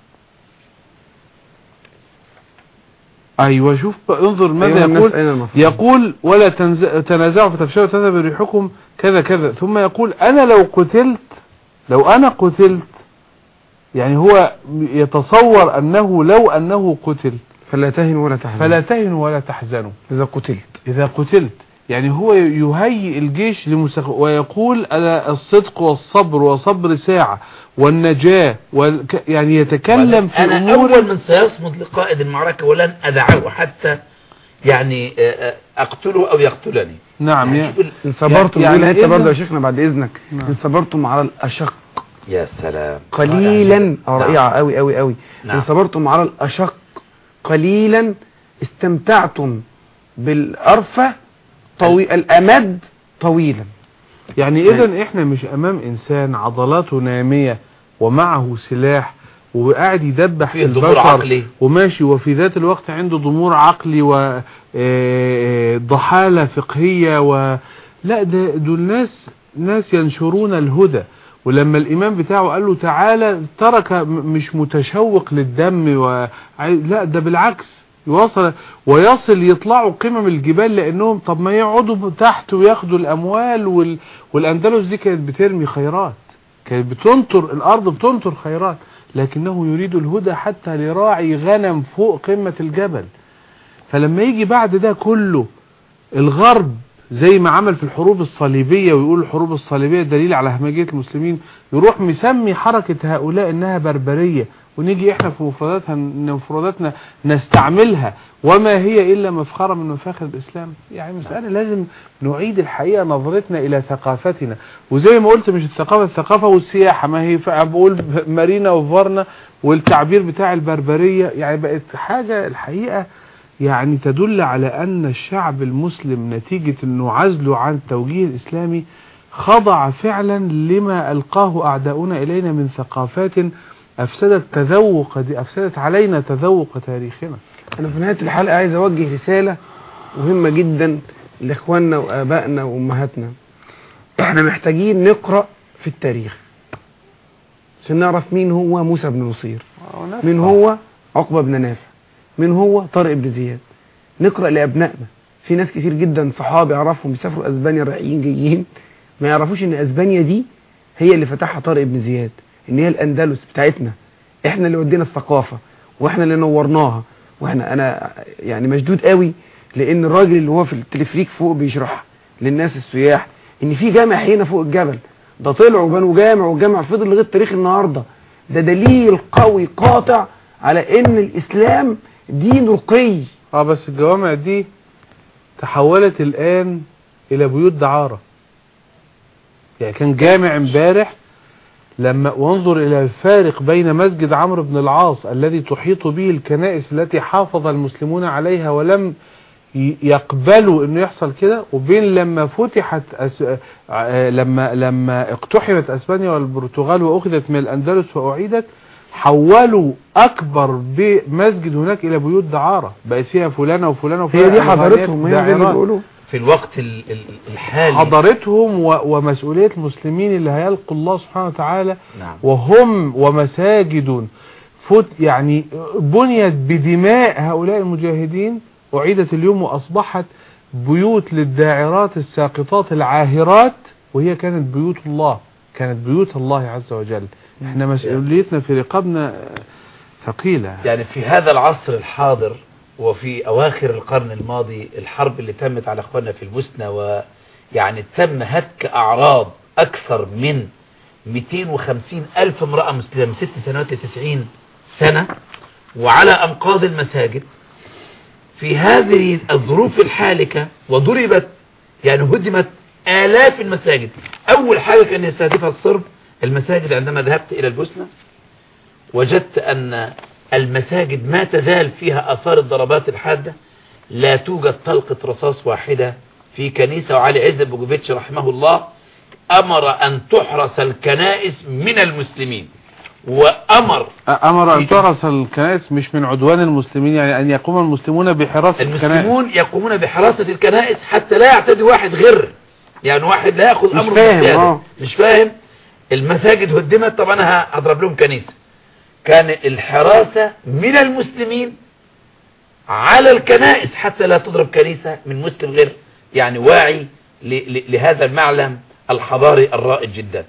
Speaker 3: ايوه شوف انظر ماذا
Speaker 1: أيوة
Speaker 3: يقول. يقول ولا تنازعوا فتفشلوا وتذهب ريحكم كذا كذا. ثم يقول انا لو قتلت، لو انا قتلت، يعني هو يتصور انه لو انه قتل
Speaker 1: فلا تهنوا ولا تحزنوا
Speaker 3: فلا تهنوا ولا تحزنوا
Speaker 1: اذا قتلت
Speaker 3: اذا قتلت. يعني هو يهيئ الجيش لمسخ... ويقول أنا الصدق والصبر وصبر ساعة والنجاة وال... يعني يتكلم في
Speaker 2: أنا
Speaker 3: أمور.
Speaker 2: أول من سيصمد لقائد المعركة ولن أدعه حتى يعني أقتله أو يقتلني.
Speaker 3: نعم.
Speaker 2: يعني
Speaker 1: إن صبرتم يعني أنت برضه يا شيخنا بعد إذنك.
Speaker 3: نعم.
Speaker 1: إن صبرتم على الأشق
Speaker 2: يا سلام
Speaker 1: قليلا أو رائعة
Speaker 2: نعم.
Speaker 1: أوي أوي أوي.
Speaker 2: نعم.
Speaker 1: إن صبرتم على الأشق قليلا استمتعتم بالأرفة طويل الأمد طويلا.
Speaker 3: يعني إذن إحنا مش أمام إنسان عضلاته نامية ومعه سلاح وقاعد يدبح في البشر وماشي وفي ذات الوقت عنده ضمور عقلي وضحالة فقهية و لا ده دول ناس ناس ينشرون الهدى. ولما الإمام بتاعه قال له تعالى ترك مش متشوق للدم و... لا ده بالعكس يوصل ويصل يطلعوا قمم الجبال لأنهم طب ما يقعدوا تحت وياخدوا الأموال وال... والأندلس دي كانت بترمي خيرات، كانت بتنطر الأرض بتنطر خيرات، لكنه يريد الهدى حتى لراعي غنم فوق قمة الجبل. فلما يجي بعد ده كله الغرب زي ما عمل في الحروب الصليبية ويقول الحروب الصليبية دليل على همجية المسلمين، يروح مسمي حركة هؤلاء انها بربرية، ونيجي احنا في مفرداتها مفرداتنا نستعملها وما هي الا مفخرة من مفاخر الاسلام. يعني مسألة لازم نعيد الحقيقة نظرتنا الى ثقافتنا. وزي ما قلت مش الثقافة الثقافة والسياحة، ما هي بقول مارينا وفارنا والتعبير بتاع البربرية، يعني بقت حاجة الحقيقة يعني تدل على أن الشعب المسلم نتيجة أنه عزله عن التوجيه الإسلامي خضع فعلا لما ألقاه أعداؤنا إلينا من ثقافات أفسدت تذوق دي أفسدت علينا تذوق تاريخنا.
Speaker 1: أنا في نهاية الحلقة عايز أوجه رسالة مهمة جدا لإخواننا وآبائنا وأمهاتنا. إحنا محتاجين نقرأ في التاريخ عشان نعرف مين هو موسى بن نصير، مين هو عقبة بن نافع، من هو طارق بن زياد. نقرأ لأبنائنا. في ناس كتير جدا صحابي يعرفهم بيسافروا أسبانيا رايحين جايين ما يعرفوش ان أسبانيا دي هي اللي فتحها طارق بن زياد، ان هي الأندلس بتاعتنا، احنا اللي ودينا الثقافة واحنا اللي نورناها. واحنا انا يعني مشدود قوي لان الراجل اللي هو في التلفريك فوق بيشرح للناس السياح ان في جامع هنا فوق الجبل، ده طلعوا وبنوا جامع والجامع فضل لغايه تاريخ النهارده. ده دليل قوي قاطع على ان الاسلام دين رقي.
Speaker 3: اه بس الجوامع دي تحولت الان الى بيوت دعارة. يعني كان جامع امبارح لما وانظر الى الفارق بين مسجد عمرو بن العاص الذي تحيط به الكنائس التي حافظ المسلمون عليها ولم يقبلوا انه يحصل كده، وبين لما فتحت أس... لما لما اقتحمت اسبانيا والبرتغال واخذت من الاندلس واعيدت، حولوا اكبر بمسجد هناك الى بيوت دعارة بقت فيها فلانة وفلانة وفلانة.
Speaker 1: هي دي حضارتهم، هي اللي بيقولوا
Speaker 2: في الوقت الحالي
Speaker 3: حضارتهم ومسؤولية المسلمين اللي هيلقوا الله سبحانه وتعالى.
Speaker 2: نعم.
Speaker 3: وهم ومساجد فت يعني بنيت بدماء هؤلاء المجاهدين أعيدت اليوم وأصبحت بيوت للداعرات الساقطات العاهرات، وهي كانت بيوت الله، كانت بيوت الله عز وجل. احنا مسؤوليتنا في رقابنا ثقيلة.
Speaker 2: يعني في هذا العصر الحاضر وفي أواخر القرن الماضي الحرب اللي تمت على أخواننا في البوسنة، ويعني تم هتك أعراض أكثر من مئتين وخمسين ألف امرأة مسلمة من ست سنوات لتسعين سنة وعلى أنقاض المساجد في هذه الظروف الحالكة، وضربت يعني هدمت آلاف المساجد. أول حاجة كان يستهدفها الصرب المساجد. عندما ذهبت إلى البوسنة وجدت أن المساجد ما تزال فيها آثار الضربات الحادة، لا توجد طلقة رصاص واحدة في كنيسة. وعلي عز بوجوفيتش رحمه الله أمر أن تحرس الكنائس من المسلمين، وأمر
Speaker 3: أمر أن تحرس الكنائس مش من عدوان المسلمين، يعني أن يقوم المسلمون بحراسة الكنائس.
Speaker 2: المسلمون يقومون بحراسة الكنائس حتى لا يعتدي واحد غير، يعني واحد لا يأخذ أمره بالزيادة. مش فاهم. المساجد هدمت، طب أنا هضرب لهم كنيسة. كان الحراسة من المسلمين على الكنائس حتى لا تضرب كنيسة من مسلم غير يعني واعي لهذا المعلم الحضاري الرائد جدا.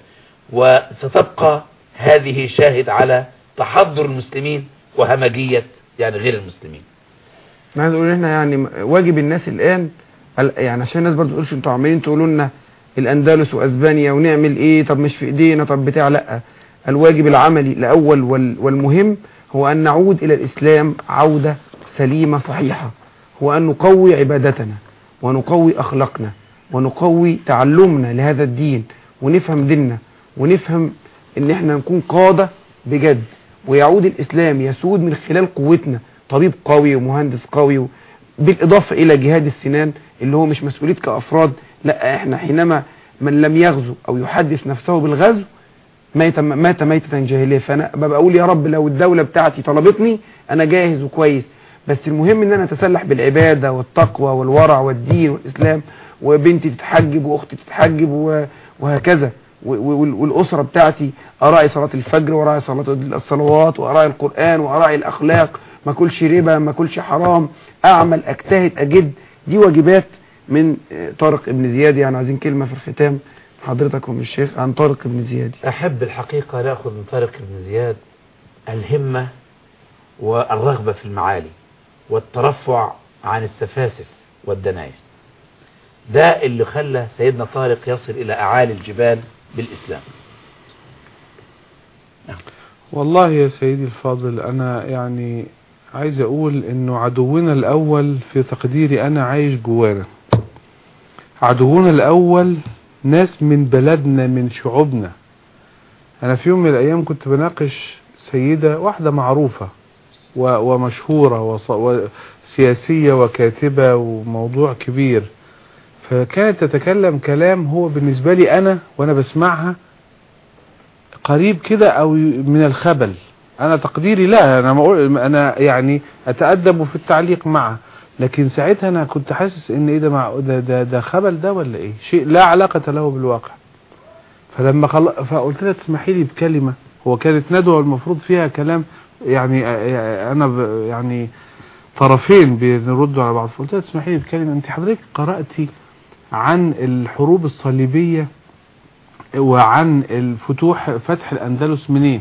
Speaker 2: وستبقى هذه شاهد على تحضر المسلمين وهمجية يعني غير المسلمين.
Speaker 1: انا عايز اقول احنا يعني واجب الناس الان، يعني عشان الناس برضه تقولش انتوا عمالين تقولوا لنا الاندلس واسبانيا ونعمل ايه، طب مش في ايدينا، طب بتاع. لا، الواجب العملي الاول والمهم هو ان نعود الى الاسلام عودة سليمة صحيحة، هو ان نقوي عبادتنا ونقوي اخلاقنا ونقوي تعلمنا لهذا الدين، ونفهم ديننا، ونفهم ان احنا نكون قادة بجد، ويعود الاسلام يسود من خلال قوتنا، طبيب قوي ومهندس قوي، بالاضافة الى جهاد السنان اللي هو مش مسؤولية كافراد. لا، احنا حينما من لم يغزو او يحدث نفسه بالغزو مات مات ميتة جاهلية. فانا ببقى اقول يا رب لو الدولة بتاعتي طلبتني انا جاهز وكويس، بس المهم ان انا اتسلح بالعبادة والتقوى والورع والدين والاسلام، وبنتي تتحجب واختي تتحجب وهكذا، والاسرة بتاعتي اراعي صلاة الفجر واراعي صلاة الصلوات واراعي القرآن واراعي الاخلاق، ما اكلش ربا، ما اكلش حرام، اعمل اجتهد اجد. دي واجبات من طارق ابن زياد. يعني عايزين كلمة في الختام حضرتك ومن الشيخ عن طارق ابن زياد.
Speaker 2: احب الحقيقة ناخذ من طارق ابن زياد الهمة والرغبة في المعالي والترفع عن السفاسف والدنايا. ده اللي خلى سيدنا طارق يصل إلى أعالي الجبال بالإسلام.
Speaker 3: نعم. والله يا سيدي الفاضل، أنا يعني عايز أقول إنه عدونا الأول في تقديري أنا عايش جوانا. عدونا الأول ناس من بلدنا من شعوبنا. أنا في يوم من الأيام كنت بناقش سيدة واحدة معروفة ومشهورة وسياسية وكاتبة وموضوع كبير، فكانت تتكلم كلام هو بالنسبة لي أنا وأنا بسمعها قريب كده أو من الخبل. أنا تقديري لا، أنا, أنا يعني أتأدب في التعليق معها، لكن ساعتها أنا كنت حاسس إن إيه ده, مع ده, ده, ده خبل ده ولا إيه، شيء لا علاقة له بالواقع. فلما خل... فقلت لها تسمحي لي بكلمة، هو كانت ندوة المفروض فيها كلام يعني أنا ب... يعني طرفين بنردوا على بعض. فقلت لها تسمحي لي بكلمة، أنت حضرتك قرأتي عن الحروب الصليبية وعن الفتوح فتح الأندلس منين؟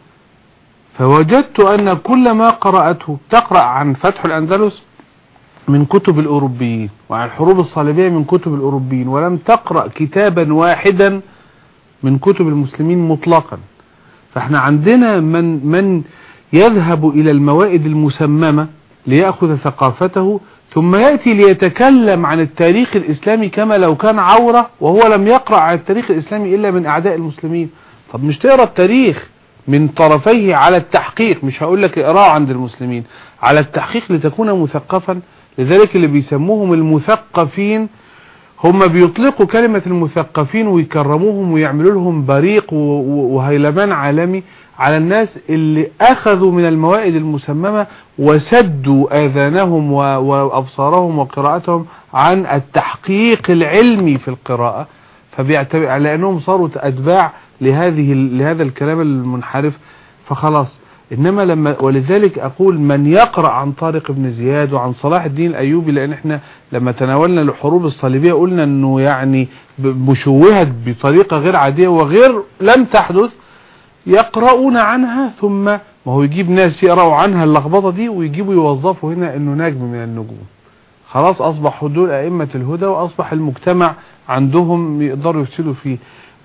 Speaker 3: فوجدت أن كل ما قرأته تقرأ عن فتح الأندلس من كتب الأوروبيين، وعن الحروب الصليبية من كتب الأوروبيين، ولم تقرأ كتابا واحدا من كتب المسلمين مطلقا. فاحنا عندنا من من يذهب إلى الموائد المسممة ليأخذ ثقافته، ثم يأتي ليتكلم عن التاريخ الإسلامي كما لو كان عورة، وهو لم يقرأ عن التاريخ الإسلامي إلا من أعداء المسلمين. طب مش تقرأ التاريخ من طرفيه على التحقيق، مش هقول لك اقرأه عند المسلمين، على التحقيق لتكون مثقفا. لذلك اللي بيسموهم المثقفين هم بيطلقوا كلمة المثقفين ويكرموهم ويعملوا لهم بريق وهيلمان عالمي على الناس اللي أخذوا من الموائد المسممة وسدوا آذانهم وأبصارهم وقراءتهم عن التحقيق العلمي في القراءة، فبيعتبر على أنهم صاروا أتباع لهذه لهذا الكلام المنحرف. فخلاص، إنما لما ولذلك أقول من يقرأ عن طارق بن زياد وعن صلاح الدين الأيوبي، لأن احنا لما تناولنا الحروب الصليبية قلنا أنه يعني مشوهت بطريقة غير عادية وغير لم تحدث، يقرؤون عنها ثم ما هو يجيب ناس يقرأوا عنها اللخبطة دي ويجيبوا يوظفوا هنا أنه نجم من النجوم. خلاص أصبح دول أئمة الهدى، وأصبح المجتمع عندهم يقدروا يفسدوا فيه.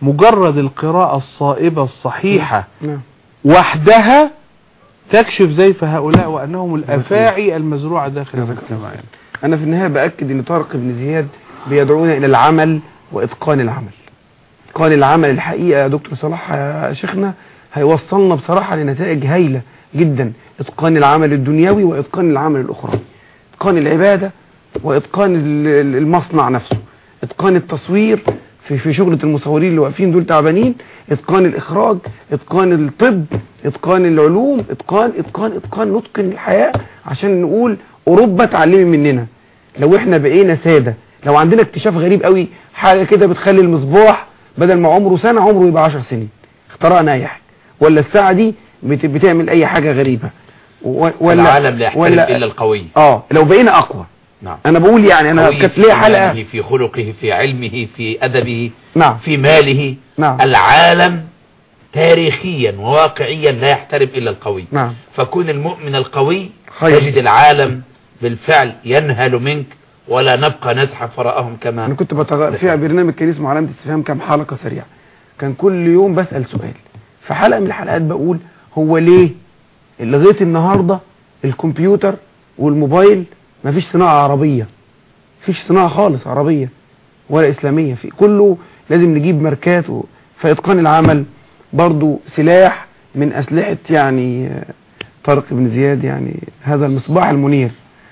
Speaker 3: مجرد القراءة الصائبة الصحيحة
Speaker 1: نعم.
Speaker 3: وحدها تكشف زيف هؤلاء وأنهم الأفاعي المزروعة داخل المجتمع.
Speaker 1: أنا في النهاية بأكد أن طارق بن زياد بيدعونا إلى العمل وإتقان العمل. إتقان العمل الحقيقة يا دكتور صلاح يا شيخنا هيوصلنا بصراحة لنتائج هايلة جدا. إتقان العمل الدنيوي وإتقان العمل الأخروي، إتقان العبادة وإتقان المصنع نفسه، إتقان التصوير في في شغلة المصورين اللي واقفين دول تعبانين، إتقان الإخراج، إتقان الطب، إتقان العلوم، إتقان إتقان إتقان نتقن الحياة عشان نقول أوروبا اتعلمي مننا. لو إحنا بقينا سادة، لو عندنا اكتشاف غريب قوي، حاجة كده بتخلي المصباح بدل ما عمره سنة عمره يبقى عشر سنين، اخترعنا أي حاجة، ولا الساعة دي بت بتعمل أي حاجة غريبة،
Speaker 2: ولا العالم لا يحترم إلا القوي.
Speaker 1: آه لو بقينا أقوى.
Speaker 2: نعم.
Speaker 1: أنا بقول يعني أنا كانت ليا حلقة
Speaker 2: في خلقه، في علمه، في أدبه،
Speaker 1: نعم.
Speaker 2: في ماله.
Speaker 1: نعم.
Speaker 2: العالم تاريخيا وواقعيا لا يحترم إلا القوي.
Speaker 1: نعم.
Speaker 2: فكون المؤمن القوي
Speaker 1: خير.
Speaker 2: تجد العالم بالفعل ينهل منك ولا نبقى نزحف وراءهم. كما
Speaker 1: أنا كنت بتغ... في برنامج كان اسمه علامة استفهام، كام حلقة سريعة، كان كل يوم بسأل سؤال. في حلقة من الحلقات بقول هو ليه لغاية النهاردة الكمبيوتر والموبايل مفيش صناعة عربية، مفيش صناعة خالص عربية ولا إسلامية، في كله لازم نجيب ماركات و... فإتقان العمل برضو سلاح من أسلحة يعني طارق بن زياد، يعني هذا المصباح المنير.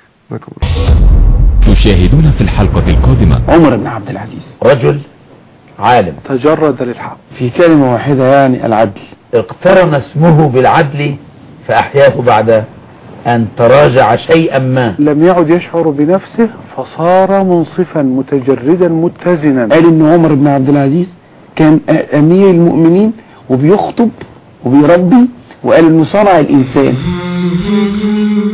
Speaker 4: تشاهدون في الحلقة القادمة
Speaker 1: عمر بن عبد العزيز،
Speaker 2: رجل عالم
Speaker 3: تجرد للحق
Speaker 1: في كلمة واحدة يعني العدل،
Speaker 2: اقترن اسمه بالعدل فأحياه بعد أن تراجع شيئا ما،
Speaker 3: لم يعد يشعر بنفسه فصار منصفا متجردا متزنا.
Speaker 1: قال إن عمر بن عبد العزيز كان أمير المؤمنين وبيخطب وبيربي، وقال إنه صنع الإنسان.